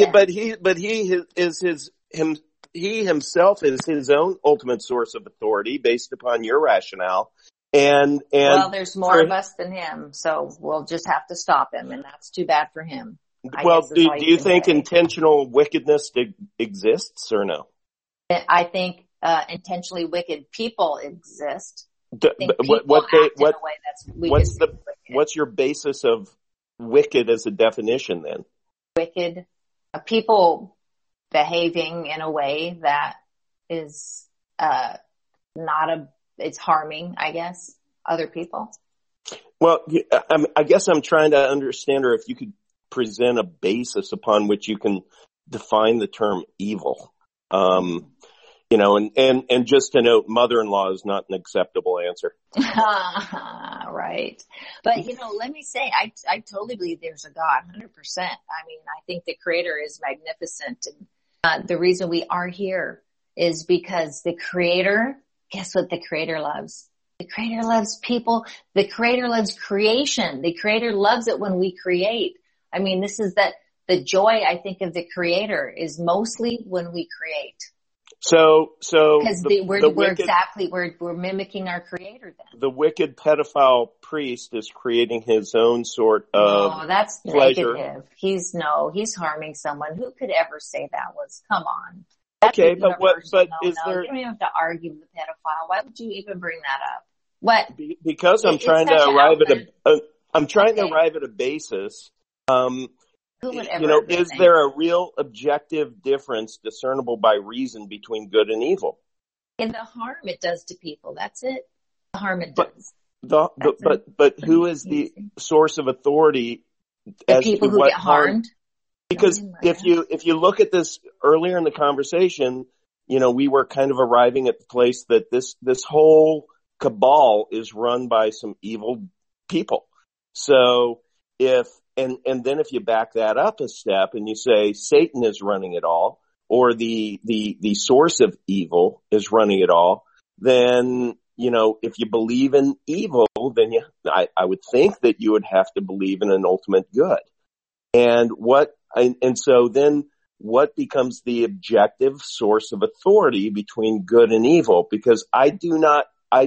him. He himself is his own ultimate source of authority based upon your rationale. And well, there's more of us than him, so we'll just have to stop him, and that's too bad for him. Well, do you think intentional wickedness exists or no? I think intentionally wicked people exist. What's your basis of wicked as a definition then? Wicked people behaving in a way that is it's harming, I guess, other people. Well, I guess I'm trying to understand, or if you could present a basis upon which you can define the term evil. And just to note, mother-in-law is not an acceptable answer. Right. But, let me say, I totally believe there's a God, 100%. I mean, I think the Creator is magnificent. And the reason we are here is because the Creator, guess what the Creator loves? The Creator loves people. The Creator loves creation. The Creator loves it when we create. I mean, this is the joy, I think, of the Creator is mostly when we create. So because we're mimicking our Creator then. The wicked pedophile priest is creating his own sort of that's pleasure. Negative. He's harming someone. Who could ever say that was? Come on. Okay, but is there? You don't even have to argue with the pedophile. Why would you even bring that up? What? Because I'm trying to arrive at a basis. Is there a real objective difference discernible by reason between good and evil? In the harm it does to people, that's it. The harm it does. But who is the source of authority? The people who get harmed. Because if you look at this earlier in the conversation, we were kind of arriving at the place that this whole cabal is run by some evil people. So and then if you back that up a step and you say Satan is running it all, or the source of evil is running it all, then, if you believe in evil, then I would think that you would have to believe in an ultimate good. And so then what becomes the objective source of authority between good and evil? Because I do not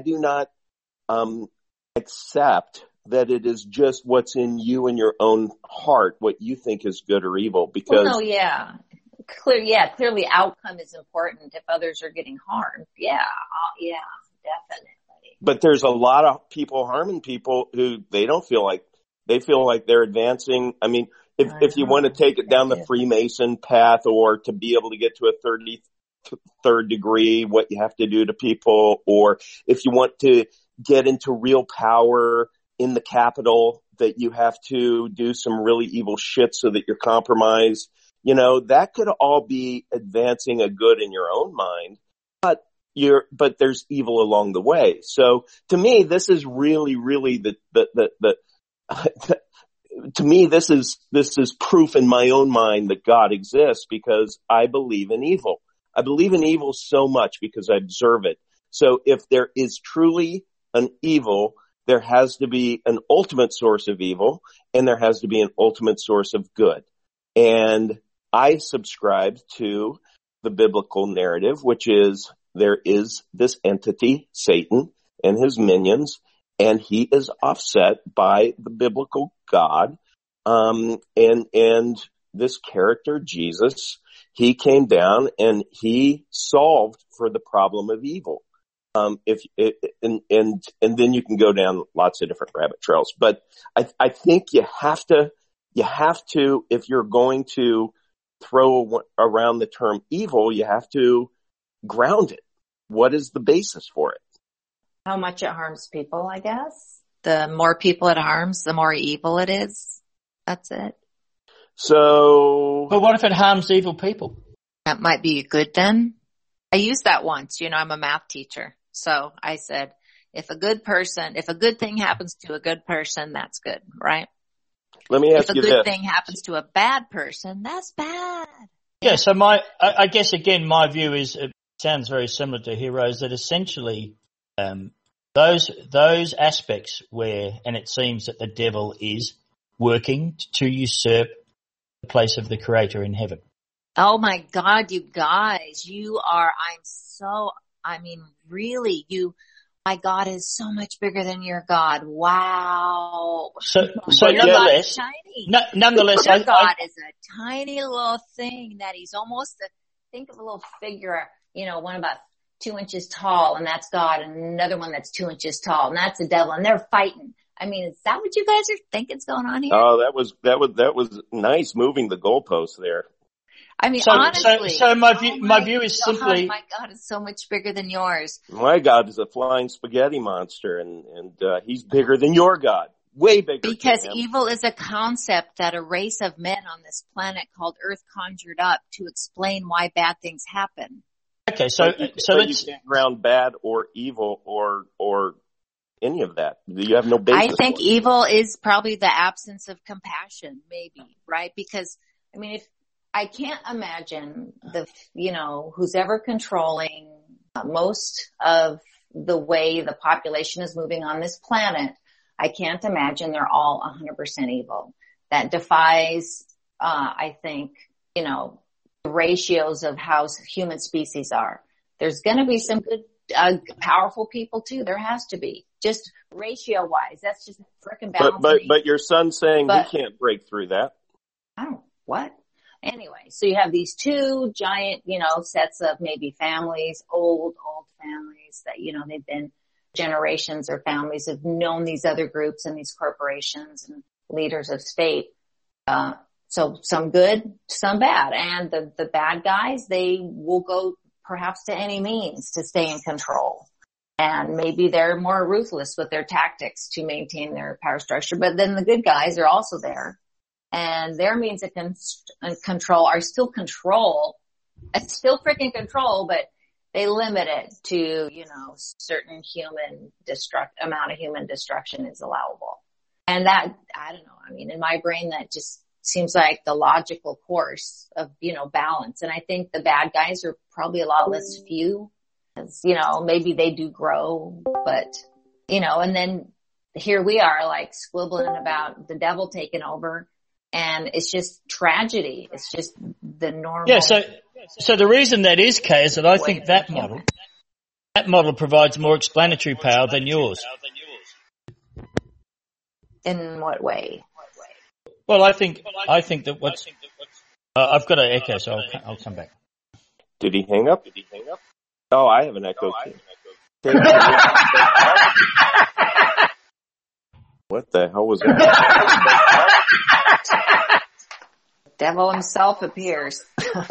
accept that it is just what's in you and your own heart, what you think is good or evil. Because clearly outcome is important if others are getting harmed. Yeah, definitely. But there's a lot of people harming people who they feel like they're advancing. I mean, if you want to take it down the Freemason path, or to be able to get to a 33rd degree, what you have to do to people, or if you want to get into real power in the Capitol, that you have to do some really evil shit so that you're compromised. You know, that could all be advancing a good in your own mind, but there's evil along the way. So to me, this is really, really to me, this is proof in my own mind that God exists, because I believe in evil. I believe in evil so much because I observe it. So if there is truly an evil, there has to be an ultimate source of evil, and there has to be an ultimate source of good. And I subscribe to the biblical narrative, which is there is this entity, Satan, and his minions, and he is offset by the biblical God. And this character, Jesus, he came down and he solved for the problem of evil. And then you can go down lots of different rabbit trails, but I think you have to, if you're going to throw around the term evil, you have to ground it. What is the basis for it? How much it harms people, I guess. The more people it harms, the more evil it is. That's it. So. But what if it harms evil people? That might be good then. I used that once. I'm a math teacher. So I said, if a good thing happens to a good person, that's good, right? Let me ask you this. If a good thing happens to a bad person, that's bad. Yeah, so I guess again, my view is, it sounds very similar to Heroes, that essentially, those aspects where, and it seems that the devil is working to usurp the place of the Creator in heaven. Oh my God, you guys, really, my God is so much bigger than your God. Wow. So nonetheless, your God is a tiny little thing that he's almost think of a little figure, one about 2 inches tall, and that's God, and another one that's 2 inches tall, and that's the devil, and they're fighting. I mean, is that what you guys are thinking is going on here? Oh, that was nice, moving the goalposts there. I mean, honestly. So my view is simply. My God is so much bigger than yours. My God is a flying spaghetti monster, and he's bigger than your God. Way bigger. Because evil is a concept that a race of men on this planet called Earth conjured up to explain why bad things happen. Okay, so let's. You can't ground bad or evil or any of that. You have no basis. I think evil is probably the absence of compassion, maybe, right? Because, I mean, if I can't imagine who's ever controlling most of the way the population is moving on this planet, I can't imagine they're all 100% evil. That defies, I think, the ratios of how human species are. There's going to be some good, powerful people too. There has to be, just ratio wise. That's just frickin' balancing. But your son's saying he can't break through that. Oh, what? Anyway, so you have these two giant, sets of maybe families, old families that, they've been generations, or families have known these other groups and these corporations and leaders of state. So some good, some bad. And the bad guys, they will go perhaps to any means to stay in control. And maybe they're more ruthless with their tactics to maintain their power structure. But then the good guys are also there. And their means of control are still control. It's still freaking control, but they limit it to, certain amount of human destruction is allowable. And that, I don't know. I mean, in my brain, that just seems like the logical course of, balance. And I think the bad guys are probably a lot less few, as, maybe they do grow, but, and then here we are like squibbling about the devil taking over. And it's just tragedy. It's just the normal. Yeah. So the reason that is, Kay, is that I think that model provides more explanatory power than yours. In what way? Well, I think that what's I've got an echo, so I'll come back. Did he hang up? Oh, I have an echo too. What the hell was that? Devil himself appears.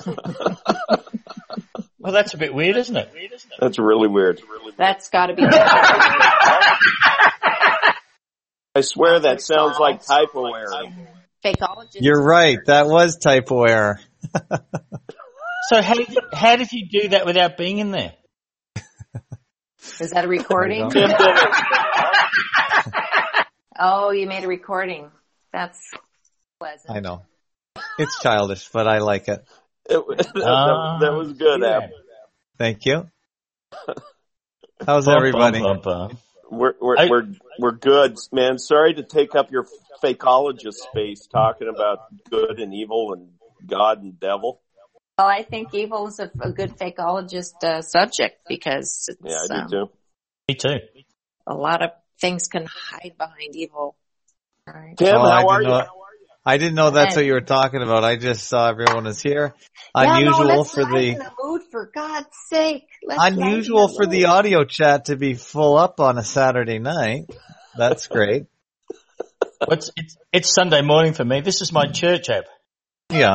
Well, that's a bit weird, isn't it? That's really weird. That's got to be. I swear that sounds like typo error. Fakeologist. You're right. That was typo error. So how did you do that without being in there? Is that a recording? Oh, you made a recording. That's pleasant. I know. It's childish, but I like it. That was good, Ab. Thank you. How's everybody? We're good, man. Sorry to take up your fakeologist space talking about good and evil and God and devil. Well, I think evil is a good fakeologist subject because it's, yeah, I do too. Me too. A lot of things can hide behind evil. All right. Tim, how are you? I didn't know that's what you were talking about. I just saw everyone is here. Unusual for the mood, for God's sake. Unusual for the audio chat to be full up on a Saturday night. That's great. It's Sunday morning for me. This is my church app. Yeah.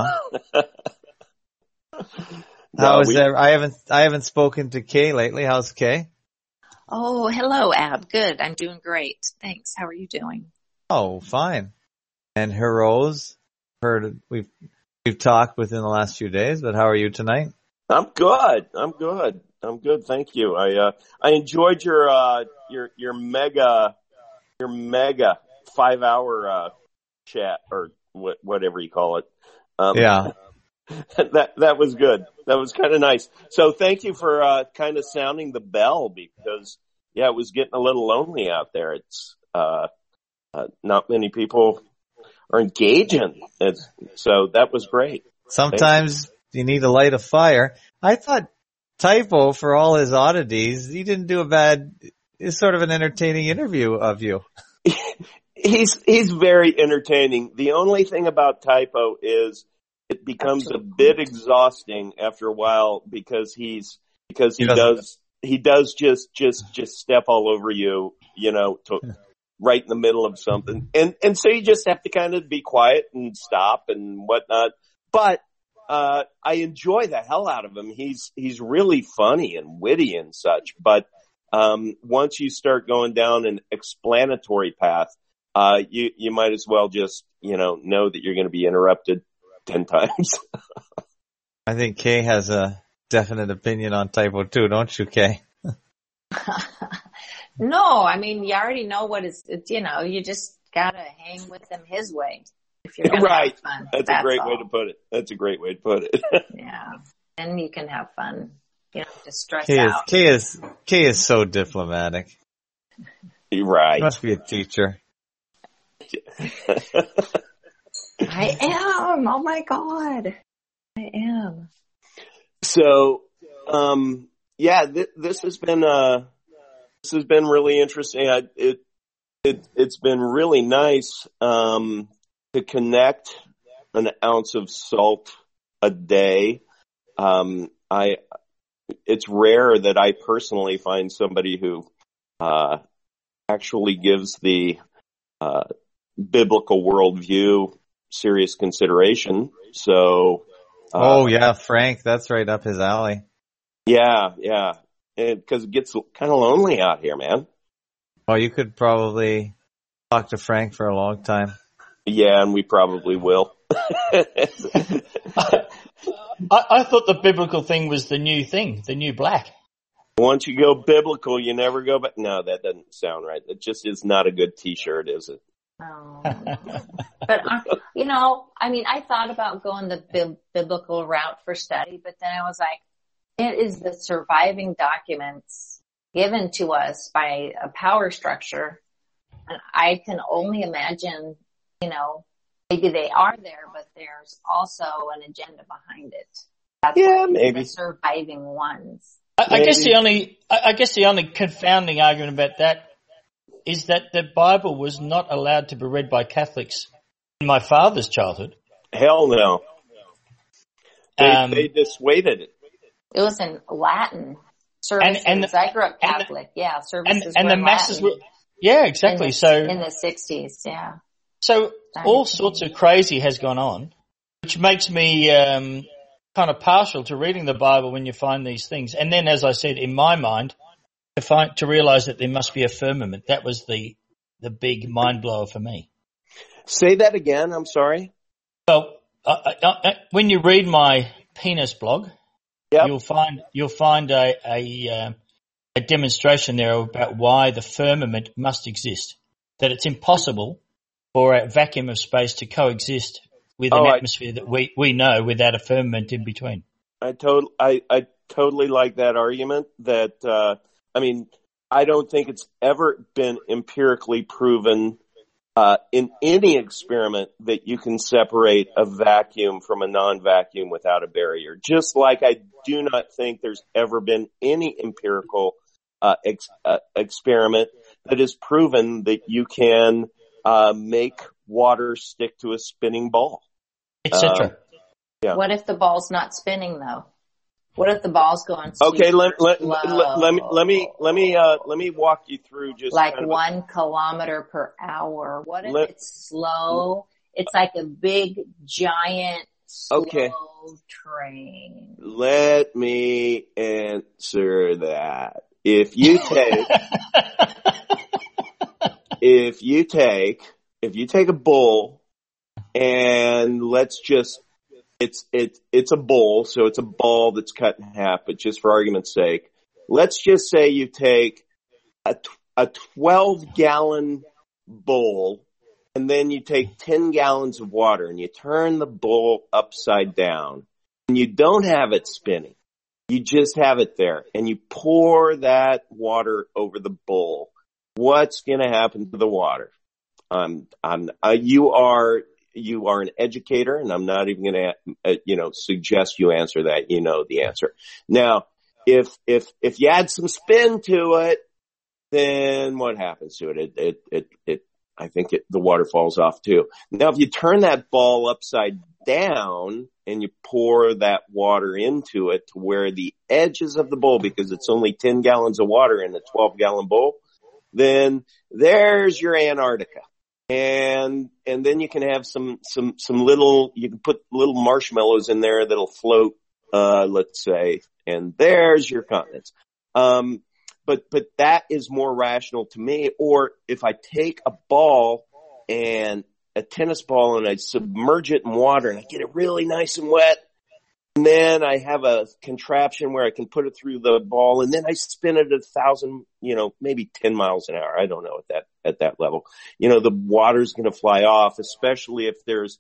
I haven't spoken to Kay lately. How's Kay? Oh, hello, Ab. Good. I'm doing great. Thanks. How are you doing? Oh, fine. And Heroes, we've talked within the last few days, but how are you tonight? I'm good. Thank you. I enjoyed your mega 5-hour chat or whatever you call it. Yeah. That was good. That was kind of nice. So thank you for kind of sounding the bell because it was getting a little lonely out there. It's not many people are engaging. So that was great. Sometimes you need to light a fire. I thought Typo, for all his oddities, he didn't do a bad, it's sort of an entertaining interview of you. He's very entertaining. The only thing about Typo is it becomes a bit exhausting after a while because he does just step all over you, right in the middle of something. And so you just have to kind of be quiet and stop and whatnot. But, I enjoy the hell out of him. He's really funny and witty and such. But, once you start going down an explanatory path, you might as well just, know that you're going to be interrupted 10 times. I think Kay has a definite opinion on Typo too, don't you, Kay? No, I mean, you already know what is, you just gotta hang with him his way. If you're gonna have fun. That's a great way to put it. Yeah. And you can have fun. You don't have to stress Kay out. Kay is so diplomatic. You're right. He must be a teacher. I am. Oh my God. I am. So, this has been really interesting. It's been really nice, to connect an ounce of salt a day. It's rare that I personally find somebody who, actually gives the, biblical worldview serious consideration. So, Frank, that's right up his alley. Yeah. Because it gets kind of lonely out here, man. Well, you could probably talk to Frank for a long time. Yeah, and we probably will. I thought the biblical thing was the new thing, the new black. Once you go biblical, you never go back. No, that doesn't sound right. That just is not a good T-shirt, is it? Oh. But, I thought about going the biblical route for study, but then I was like, it is the surviving documents given to us by a power structure. And I can only imagine, maybe they are there, but there's also an agenda behind it. That's Yeah, why maybe. the surviving ones. I guess the only confounding argument about that is that the Bible was not allowed to be read by Catholics in my father's childhood. Hell no. They dissuaded it. It was in Latin services. I grew up Catholic. Services and the masses were. Yeah, exactly. In the 60s, yeah. So all sorts of crazy has gone on, which makes me kind of partial to reading the Bible when you find these things. And then, as I said, in my mind, to realize that there must be a firmament. That was the big mind blower for me. Say that again. I'm sorry. Well, when you read my penis blog, yep, you'll find a demonstration there about why the firmament must exist. That it's impossible for a vacuum of space to coexist with an atmosphere that we know without a firmament in between. I totally like that argument. That I don't think it's ever been empirically proven in any experiment that you can separate a vacuum from a non-vacuum without a barrier. Just like I do not think there's ever been any empirical experiment that has proven that you can make water stick to a spinning ball, etc. Yeah. What if the ball's not spinning though? What if the ball's going slow? Okay, let me walk you through just like 1 kilometer per hour. What if it's slow? It's like a big giant slow train. Let me answer that. If you take a bowl and let's just it's a bowl, so it's a ball that's cut in half, but just for argument's sake, let's just say you take a 12-gallon bowl and then you take 10 gallons of water and you turn the bowl upside down and you don't have it spinning. You just have it there and you pour that water over the bowl. What's going to happen to the water? You are an educator, and I'm not even going to, suggest you answer that. You know the answer. Now, if you add some spin to it, then what happens to it? I think the water falls off too. Now, if you turn that ball upside down and you pour that water into it to where the edges of the bowl, because it's only 10 gallons of water in a 12-gallon bowl, then there's your Antarctica. And then you can have some little, you can put little marshmallows in there that'll float, let's say, and there's your continents. But that is more rational to me. Or if I take a ball and a tennis ball and I submerge it in water and I get it really nice and wet, and then I have a contraption where I can put it through the ball and then I spin it 1,000, maybe 10 miles an hour. I don't know at that level. The water's going to fly off, especially if there's,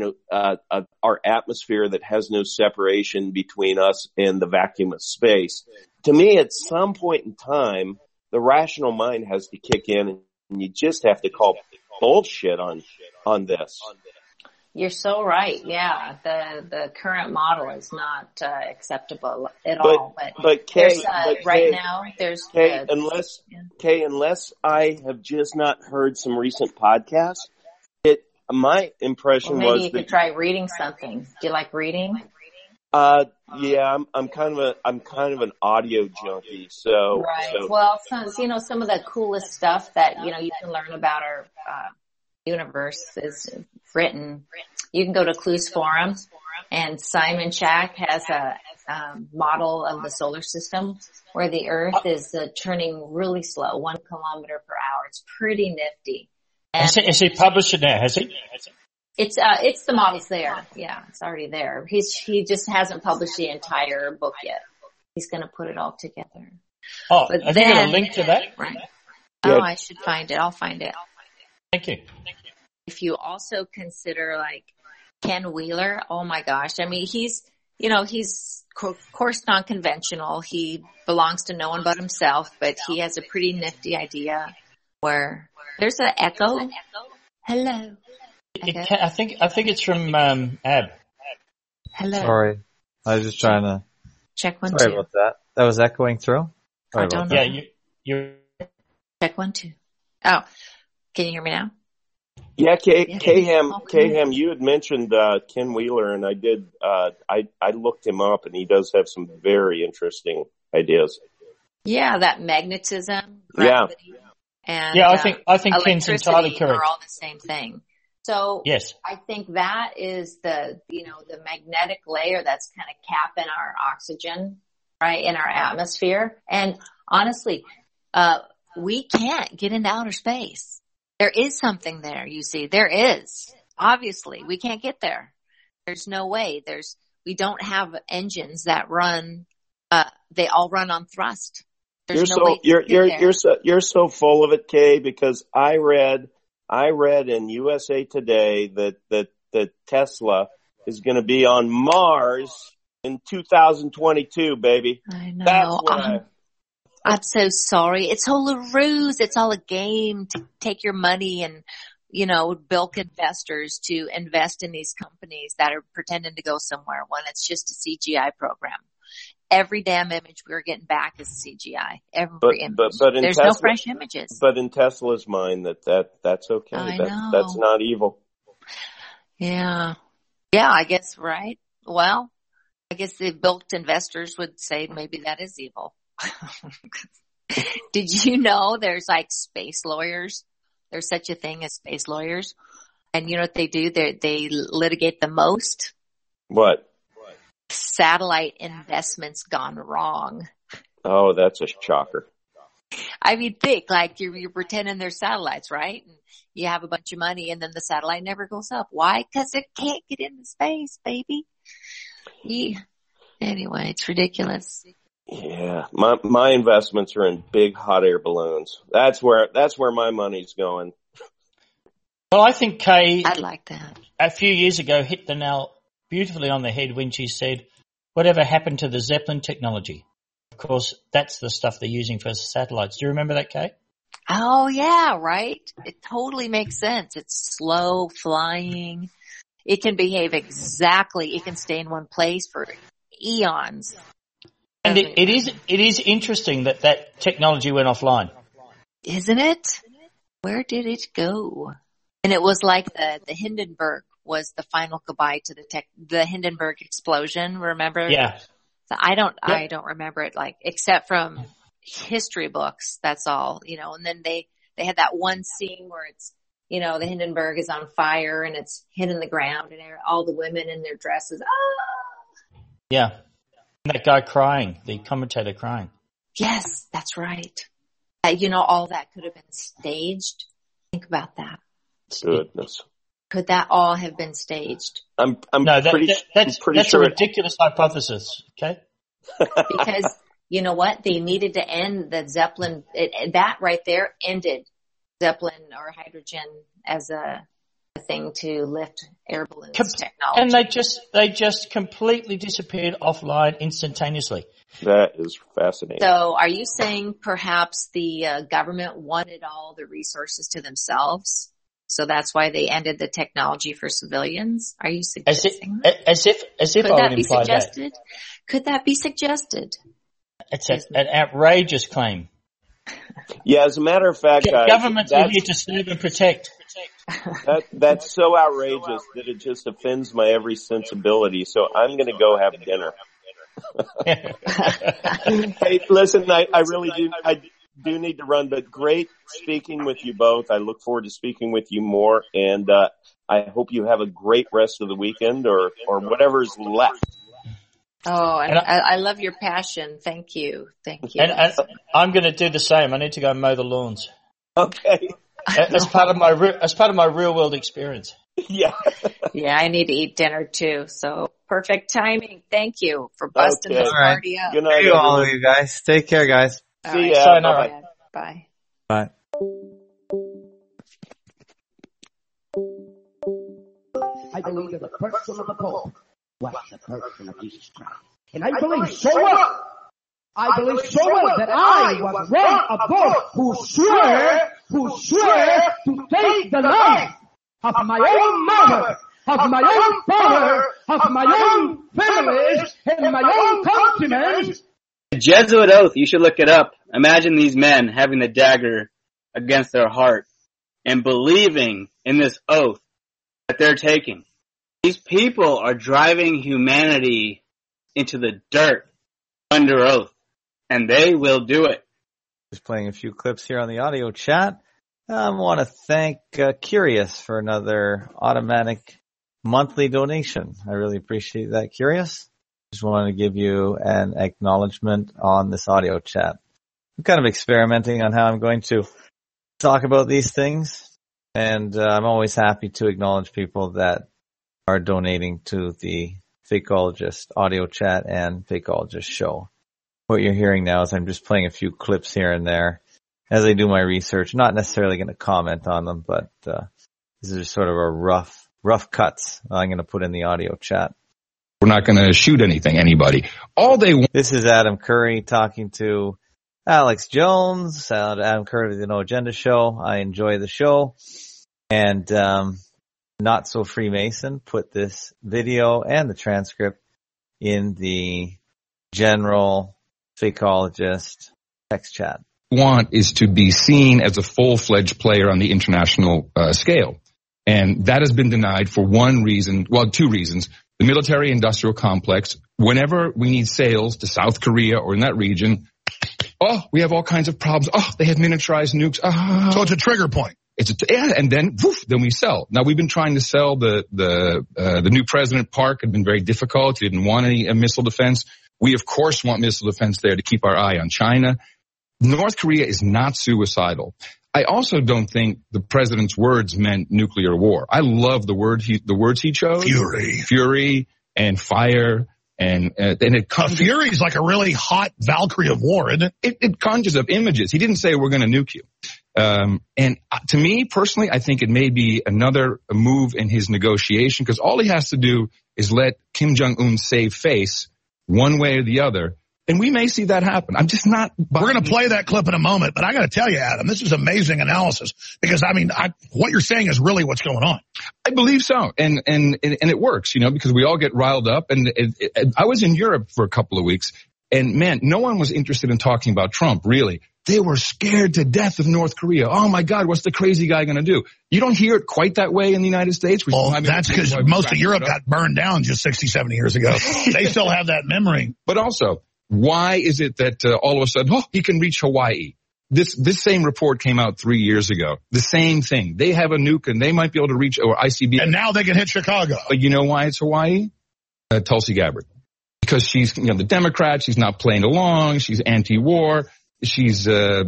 our atmosphere that has no separation between us and the vacuum of space. To me, at some point in time, the rational mind has to kick in and you just have to call bullshit on this. You're so right. Yeah, the current model is not acceptable at all. But Kay, now there's unless I have just not heard some recent podcasts, my impression was maybe you could try reading something. Do you like reading? Yeah, I'm kind of an audio junkie. So right. Well, some of the coolest stuff that you can learn about our universe is written. You can go to Clues Forum, and Simon Chak has a model of the solar system where the Earth is turning really slow, 1 kilometer per hour. It's pretty nifty. Has he published it now? Has he? It's the model's there. Yeah, it's already there. He just hasn't published the entire book yet. He's going to put it all together. Oh, have you got a link to that? Right. Oh, I should find it. I'll find it. Thank you. If you also consider like Ken Wheeler, oh my gosh. I mean, he's of course non-conventional. He belongs to no one but himself, but he has a pretty nifty idea where there's an echo. Hello. I think it's from Ab. Hello. Sorry. I was just trying to... Check 1, Sorry 2. about that. That was echoing through? Sorry I don't about know. that. Yeah, you're Check 1, 2. Oh, can you hear me now? Yeah, Yeah. Kaham, you had mentioned Ken Wheeler, and I did. I looked him up, and he does have some very interesting ideas. Yeah, that magnetism, Yeah. gravity, and Yeah, I think Ken's electricity entirely correct. are all the same thing. So Yes. I think that is the magnetic layer that's kind of capping our oxygen, right, in our atmosphere. And honestly, we can't get into outer space. There is something there, you see. There is. Obviously, we can't get there. There's no way. We don't have engines that run, they all run on thrust. There's no way to get there. You're so full of it, Kay, because I read in USA Today that Tesla is going to be on Mars in 2022, baby. I know. That's what I'm so sorry. It's all a ruse. It's all a game to take your money and, bilk investors to invest in these companies that are pretending to go somewhere when it's just a CGI program. Every damn image we're getting back is CGI. Every image. But in There's Tesla, no fresh images. But in Tesla's mind, that's okay. I know. That's not evil. Yeah. Yeah, I guess, right? Well, I guess the bilked investors would say maybe that is evil. Did you know there's like space lawyers? There's such a thing as space lawyers. And you know what they do? They litigate the most. What? Satellite investments gone wrong. Oh, that's a shocker. I mean, think like you're pretending they're satellites, right? And you have a bunch of money and then the satellite never goes up. Why? Because it can't get into space, baby. Yeah. Anyway, it's ridiculous. Yeah, my investments are in big hot air balloons. That's where my money's going. Well, I think Kay, I'd like that. a few years ago, hit the nail beautifully on the head when she said, whatever happened to the Zeppelin technology? Of course, that's the stuff they're using for satellites. Do you remember that, Kay? Oh, yeah, right? It totally makes sense. It's slow flying. It can behave exactly. It can stay in one place for eons. And it is interesting that technology went offline. Isn't it? Where did it go? And it was like the Hindenburg was the final goodbye to the Hindenburg explosion. Remember? Yeah. So I don't remember it except from history books. That's all, and then they had that one scene where it's, the Hindenburg is on fire and it's hitting the ground and all the women in their dresses. Ah! Yeah. And that guy crying, the commentator crying. Yes, that's right. All that could have been staged. Think about that. Goodness. Could that all have been staged? That's sure a ridiculous hypothesis. Okay. Because you know what? They needed to end the Zeppelin. That right there ended Zeppelin or hydrogen as a thing to lift air balloons technology. And they just completely disappeared offline instantaneously. That is fascinating. So are you saying perhaps the government wanted all the resources to themselves? So that's why they ended the technology for civilians? Are you suggesting that? As if Could I that would be imply suggested? Could that be suggested? It's an outrageous claim. Yeah, as a matter of fact, guys, governments are here to serve and protect. That's so outrageous that it just offends my every sensibility. So I'm going to go have dinner. Hey, listen, I really do. I do need to run, but great speaking with you both. I look forward to speaking with you more, and I hope you have a great rest of the weekend or whatever's left. Oh, and I love your passion. Thank you. Thank you. And I'm going to do the same. I need to go mow the lawns. Okay. As part of my real world experience. Yeah. Yeah, I need to eat dinner too. So perfect timing. Thank you for busting this party up. Good night, Hey, all of you guys. Take care, guys. See ya. Bye. Bye. Bye. I believe in the person of the Pope. What the person of Jesus Christ. And I believe so well. I believe so well that I was one of those who swear to take the life of my own mother, of my own father, of my own families, and my own countrymen. The Jesuit oath, you should look it up. Imagine these men having the dagger against their heart and believing in this oath that they're taking. These people are driving humanity into the dirt under oath, and they will do it. Just playing a few clips here on the audio chat. I want to thank Curious for another automatic monthly donation. I really appreciate that, Curious. Just wanted to give you an acknowledgement on this audio chat. I'm kind of experimenting on how I'm going to talk about these things, and I'm always happy to acknowledge people that are donating to the Fakeologist audio chat and Fakeologist show. What you're hearing now is I'm just playing a few clips here and there as I do my research. Not necessarily going to comment on them, but this is sort of a rough cuts I'm going to put in the audio chat. We're not going to shoot anybody. All they want. This is Adam Curry talking to Alex Jones, Adam Curry of the No Agenda Show. I enjoy the show. And Not So Freemason put this video and the transcript in the general Fakeologist text chat. Want is to be seen as a full-fledged player on the international scale. And that has been denied for one reason, well, two reasons. The military-industrial complex, whenever we need sales to South Korea or in that region, we have all kinds of problems. They have miniaturized nukes. So it's a trigger point. And then we sell. Now we've been trying to sell the new president. Park had been very difficult. He didn't want any missile defense. We of course want missile defense there to keep our eye on China. North Korea is not suicidal. I also don't think the president's words meant nuclear war. I love the words he chose. Fury and fire. And Fury is like a really hot Valkyrie of war, isn't it? It conjures up images. He didn't say we're going to nuke you. And to me personally, I think it may be another move in his negotiation because all he has to do is let Kim Jong-un save face one way or the other. And we may see that happen. I'm just not. We're going to play that clip in a moment, but I got to tell you, Adam, this is amazing analysis because what you're saying is really what's going on. I believe so, and it works, because we all get riled up. And I was in Europe for a couple of weeks, and man, no one was interested in talking about Trump. Really, they were scared to death of North Korea. Oh my God, what's the crazy guy going to do? You don't hear it quite that way in the United States. Well, that's because most of Europe got burned down just 60, 70 years ago. They still have that memory. But also, why is it that all of a sudden, he can reach Hawaii? This same report came out 3 years ago. The same thing. They have a nuke and they might be able to reach, or ICBM. And now they can hit Chicago. But you know why it's Hawaii? Tulsi Gabbard. Because she's, the Democrat. She's not playing along. She's anti-war. She's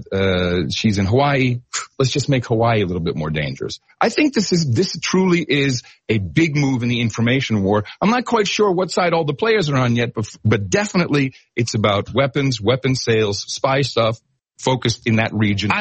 in Hawaii. Let's just make Hawaii a little bit more dangerous. I think this truly is a big move in the information war. I'm not quite sure what side all the players are on yet, but definitely it's about weapon sales, spy stuff focused in that region.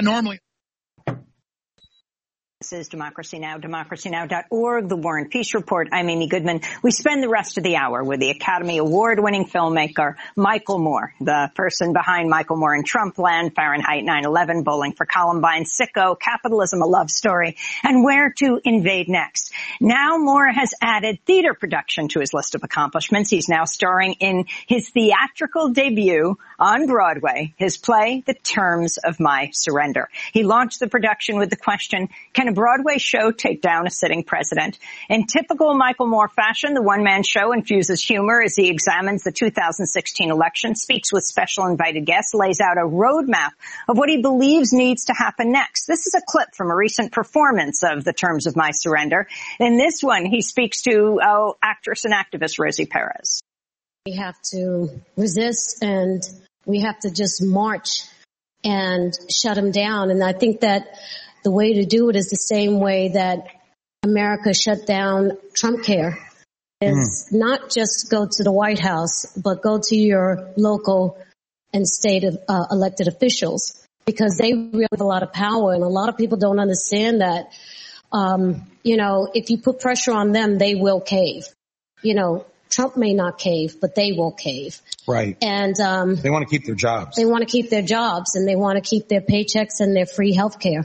This is Democracy Now!, democracynow.org, The War and Peace Report. I'm Amy Goodman. We spend the rest of the hour with the Academy Award-winning filmmaker Michael Moore, the person behind Michael Moore in Trumpland, Fahrenheit 9/11, Bowling for Columbine, Sicko, Capitalism, A Love Story, and Where to Invade Next. Now Moore has added theater production to his list of accomplishments. He's now starring in his theatrical debut on Broadway, his play, The Terms of My Surrender. He launched the production with the question, can a Broadway show take down a sitting president? In typical Michael Moore fashion, the one-man show infuses humor as he examines the 2016 election, speaks with special invited guests, lays out a roadmap of what he believes needs to happen next. This is a clip from a recent performance of The Terms of My Surrender. In this one, he speaks to actress and activist Rosie Perez. We have to resist and we have to just march and shut him down. And I think that the way to do it is the same way that America shut down Trump Care. Is not just go to the White House, but go to your local and state elected officials because they really have a lot of power. And a lot of people don't understand that, if you put pressure on them, they will cave. Trump may not cave, but they will cave. Right. And they want to keep their jobs. They want to keep their jobs and they want to keep their paychecks and their free health care.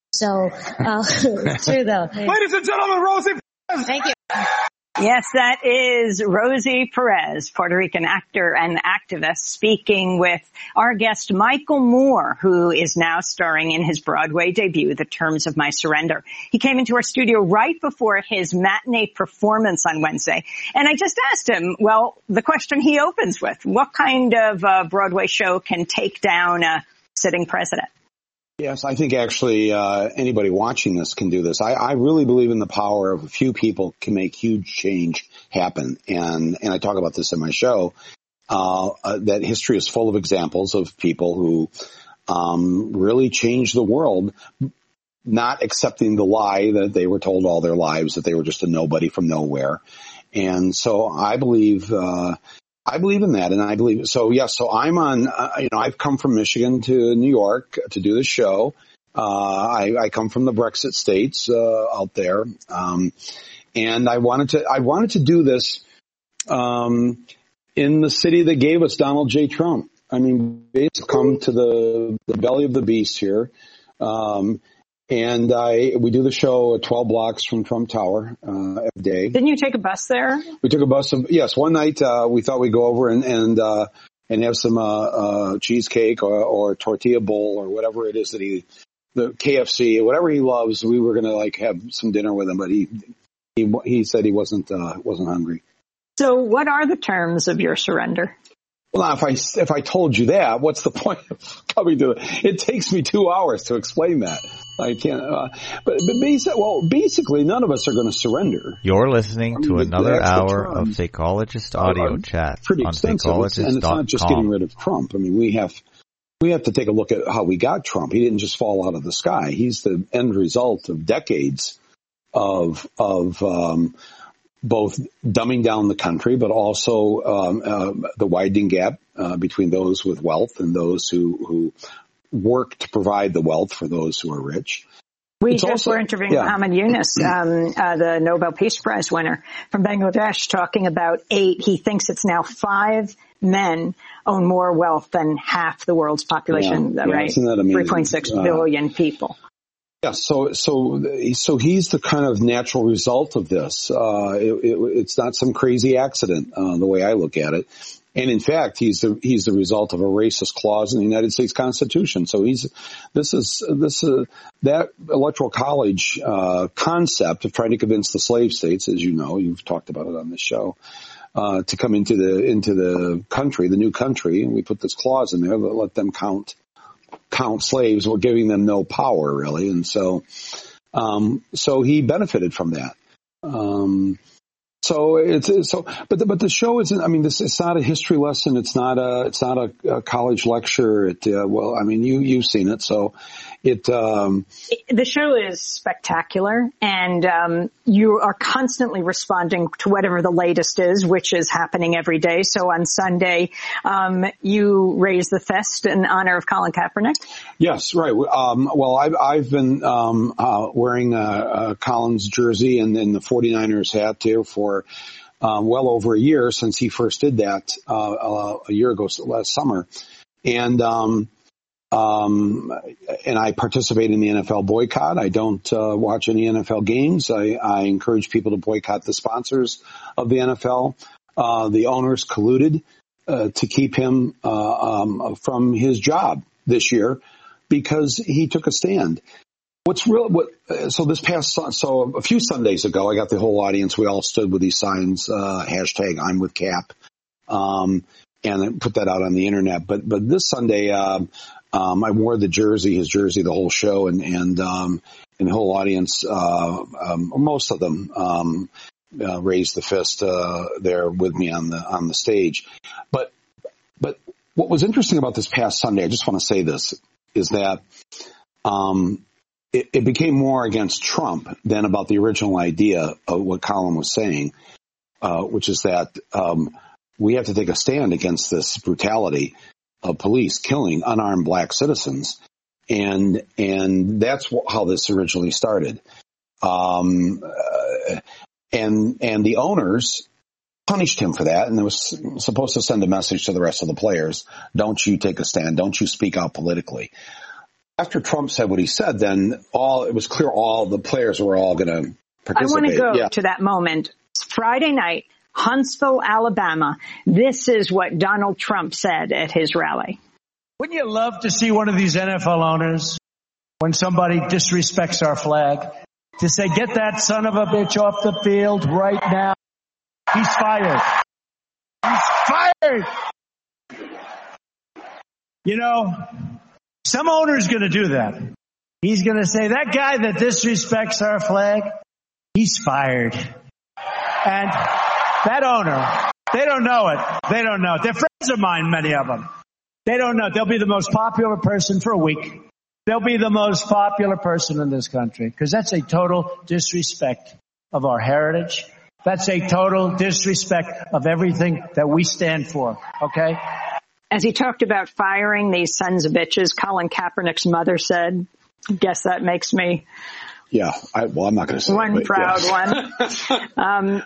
So, it's true though. Ladies and gentlemen, Rosie Perez. Thank you. Yes, that is Rosie Perez, Puerto Rican actor and activist, speaking with our guest Michael Moore, who is now starring in his Broadway debut, The Terms of My Surrender. He came into our studio right before his matinee performance on Wednesday, and I just asked him, well, the question he opens with, what kind of Broadway show can take down a sitting president? Yes, I think actually anybody watching this can do this. I really believe in the power of a few people can make huge change happen. And I talk about this in my show, that history is full of examples of people who really changed the world, not accepting the lie that they were told all their lives, that they were just a nobody from nowhere. And so I believe in that, and I believe so. Yes, so I'm on. I've come from Michigan to New York to do the show. I come from the Brexit states out there, and I wanted to do this in the city that gave us Donald J. Trump. I mean, basically come to the belly of the beast here. And we do the show at 12 blocks from Trump Tower every day. Didn't you take a bus there? We took a bus. Yes, one night we thought we'd go over and have some cheesecake or tortilla bowl or whatever it is that the KFC, whatever he loves. We were going to have some dinner with him, but he said he wasn't hungry. So what are the terms of your surrender? Well, now, if I told you that, what's the point of coming to it? It takes me 2 hours to explain that. I can't. But basically, none of us are going to surrender. You're listening to another hour of Fakeologist Audio Chat pretty on extensive, Fakeologist.com. and it's not just getting rid of Trump. I mean, we have to take a look at how we got Trump. He didn't just fall out of the sky. He's the end result of decades of both dumbing down the country, but also the widening gap between those with wealth and those who work to provide the wealth for those who are rich. We were interviewing Muhammad Yunus, the Nobel Peace Prize winner from Bangladesh, talking about he thinks it's now 5 men own more wealth than half the world's population, right? Isn't that amazing? 3.6 billion people. Yeah, so he's the kind of natural result of this. It's not some crazy accident, the way I look at it. And in fact, he's the result of a racist clause in the United States Constitution. So that electoral college concept of trying to convince the slave states, as you know, you've talked about it on this show, to come into the country, the new country, and we put this clause in there that let them count slaves. We're giving them no power, really, and so he benefited from that. But the show isn't. I mean, it's not a history lesson. It's not a college lecture. You've seen it, so the show is spectacular, and you are constantly responding to whatever the latest is, which is happening every day. So on Sunday, you raise the fist in honor of Colin Kaepernick. Yes, right. I've been wearing Colin's jersey and then the 49ers hat here for well over a year, since he first did that a year ago, last summer, and I participate in the NFL boycott. I don't watch any NFL games. I encourage people to boycott the sponsors of the NFL. The owners colluded to keep him from his job this year because he took a stand. So a few Sundays ago, I got the whole audience. We all stood with these signs, hashtag I'm with Cap, and I put that out on the internet. But this Sunday, I wore his jersey, the whole show, and the whole audience, most of them, raised the fist, there with me on the stage. But what was interesting about this past Sunday, I just want to say this, is that, it became more against Trump than about the original idea of what Colin was saying, which is that, we have to take a stand against this brutality of police killing unarmed black citizens. And that's how this originally started. And the owners punished him for that. And it was supposed to send a message to the rest of the players. Don't you take a stand. Don't you speak out politically. after Trump said what he said, then it was clear all the players were all going to participate. I want to go to that moment. It's Friday night, Huntsville, Alabama. This is what Donald Trump said at his rally. Wouldn't you love to see one of these NFL owners, when somebody disrespects our flag, to say, get that son of a bitch off the field right now. He's fired. He's fired. You know, some owner's going to do that. He's going to say, that guy that disrespects our flag, he's fired. And that owner, they don't know it. They don't know it. They're friends of mine, many of them. They don't know. They'll be the most popular person for a week. They'll be the most popular person in this country because that's a total disrespect of our heritage. That's a total disrespect of everything that we stand for, okay? As he talked about firing these sons of bitches, Colin Kaepernick's mother said, guess that makes me... Yeah, I'm not going to say one proud one.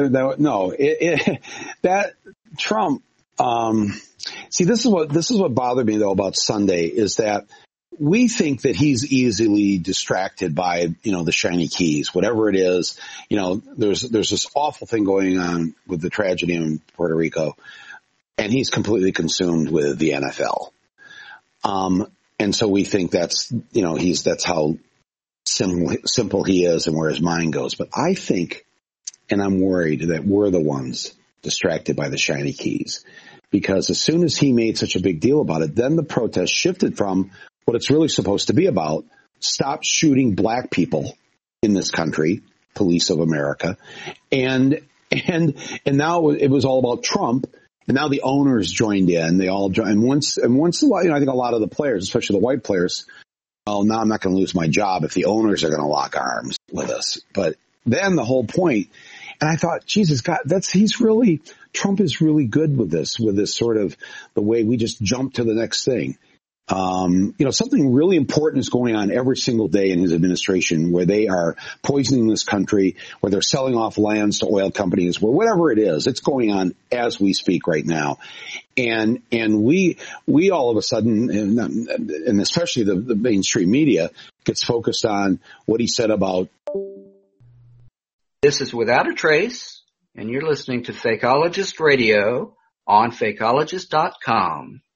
That Trump... see, this is what bothered me though about Sunday is that we think that he's easily distracted by, the shiny keys, whatever it is. There's this awful thing going on with the tragedy in Puerto Rico, and he's completely consumed with the NFL. And so we think that's how simple he is and where his mind goes. But I think, and I'm worried that we're the ones distracted by the shiny keys. Because as soon as he made such a big deal about it, then the protest shifted from what it's really supposed to be about. Stop shooting black people in this country, police of America. And now it was all about Trump. And now the owners joined in. They all joined. And once I think a lot of the players, especially the white players, well, now I'm not going to lose my job if the owners are going to lock arms with us. But then the whole point, and I thought, Jesus, God, Trump is really good with this sort of the way we just jump to the next thing. Something really important is going on every single day in his administration where they are poisoning this country, where they're selling off lands to oil companies, where whatever it is, it's going on as we speak right now. And we all of a sudden, and especially the mainstream media gets focused on what he said about. This is Without a Trace, and you're listening to Fakeologist Radio on Fakeologist.com.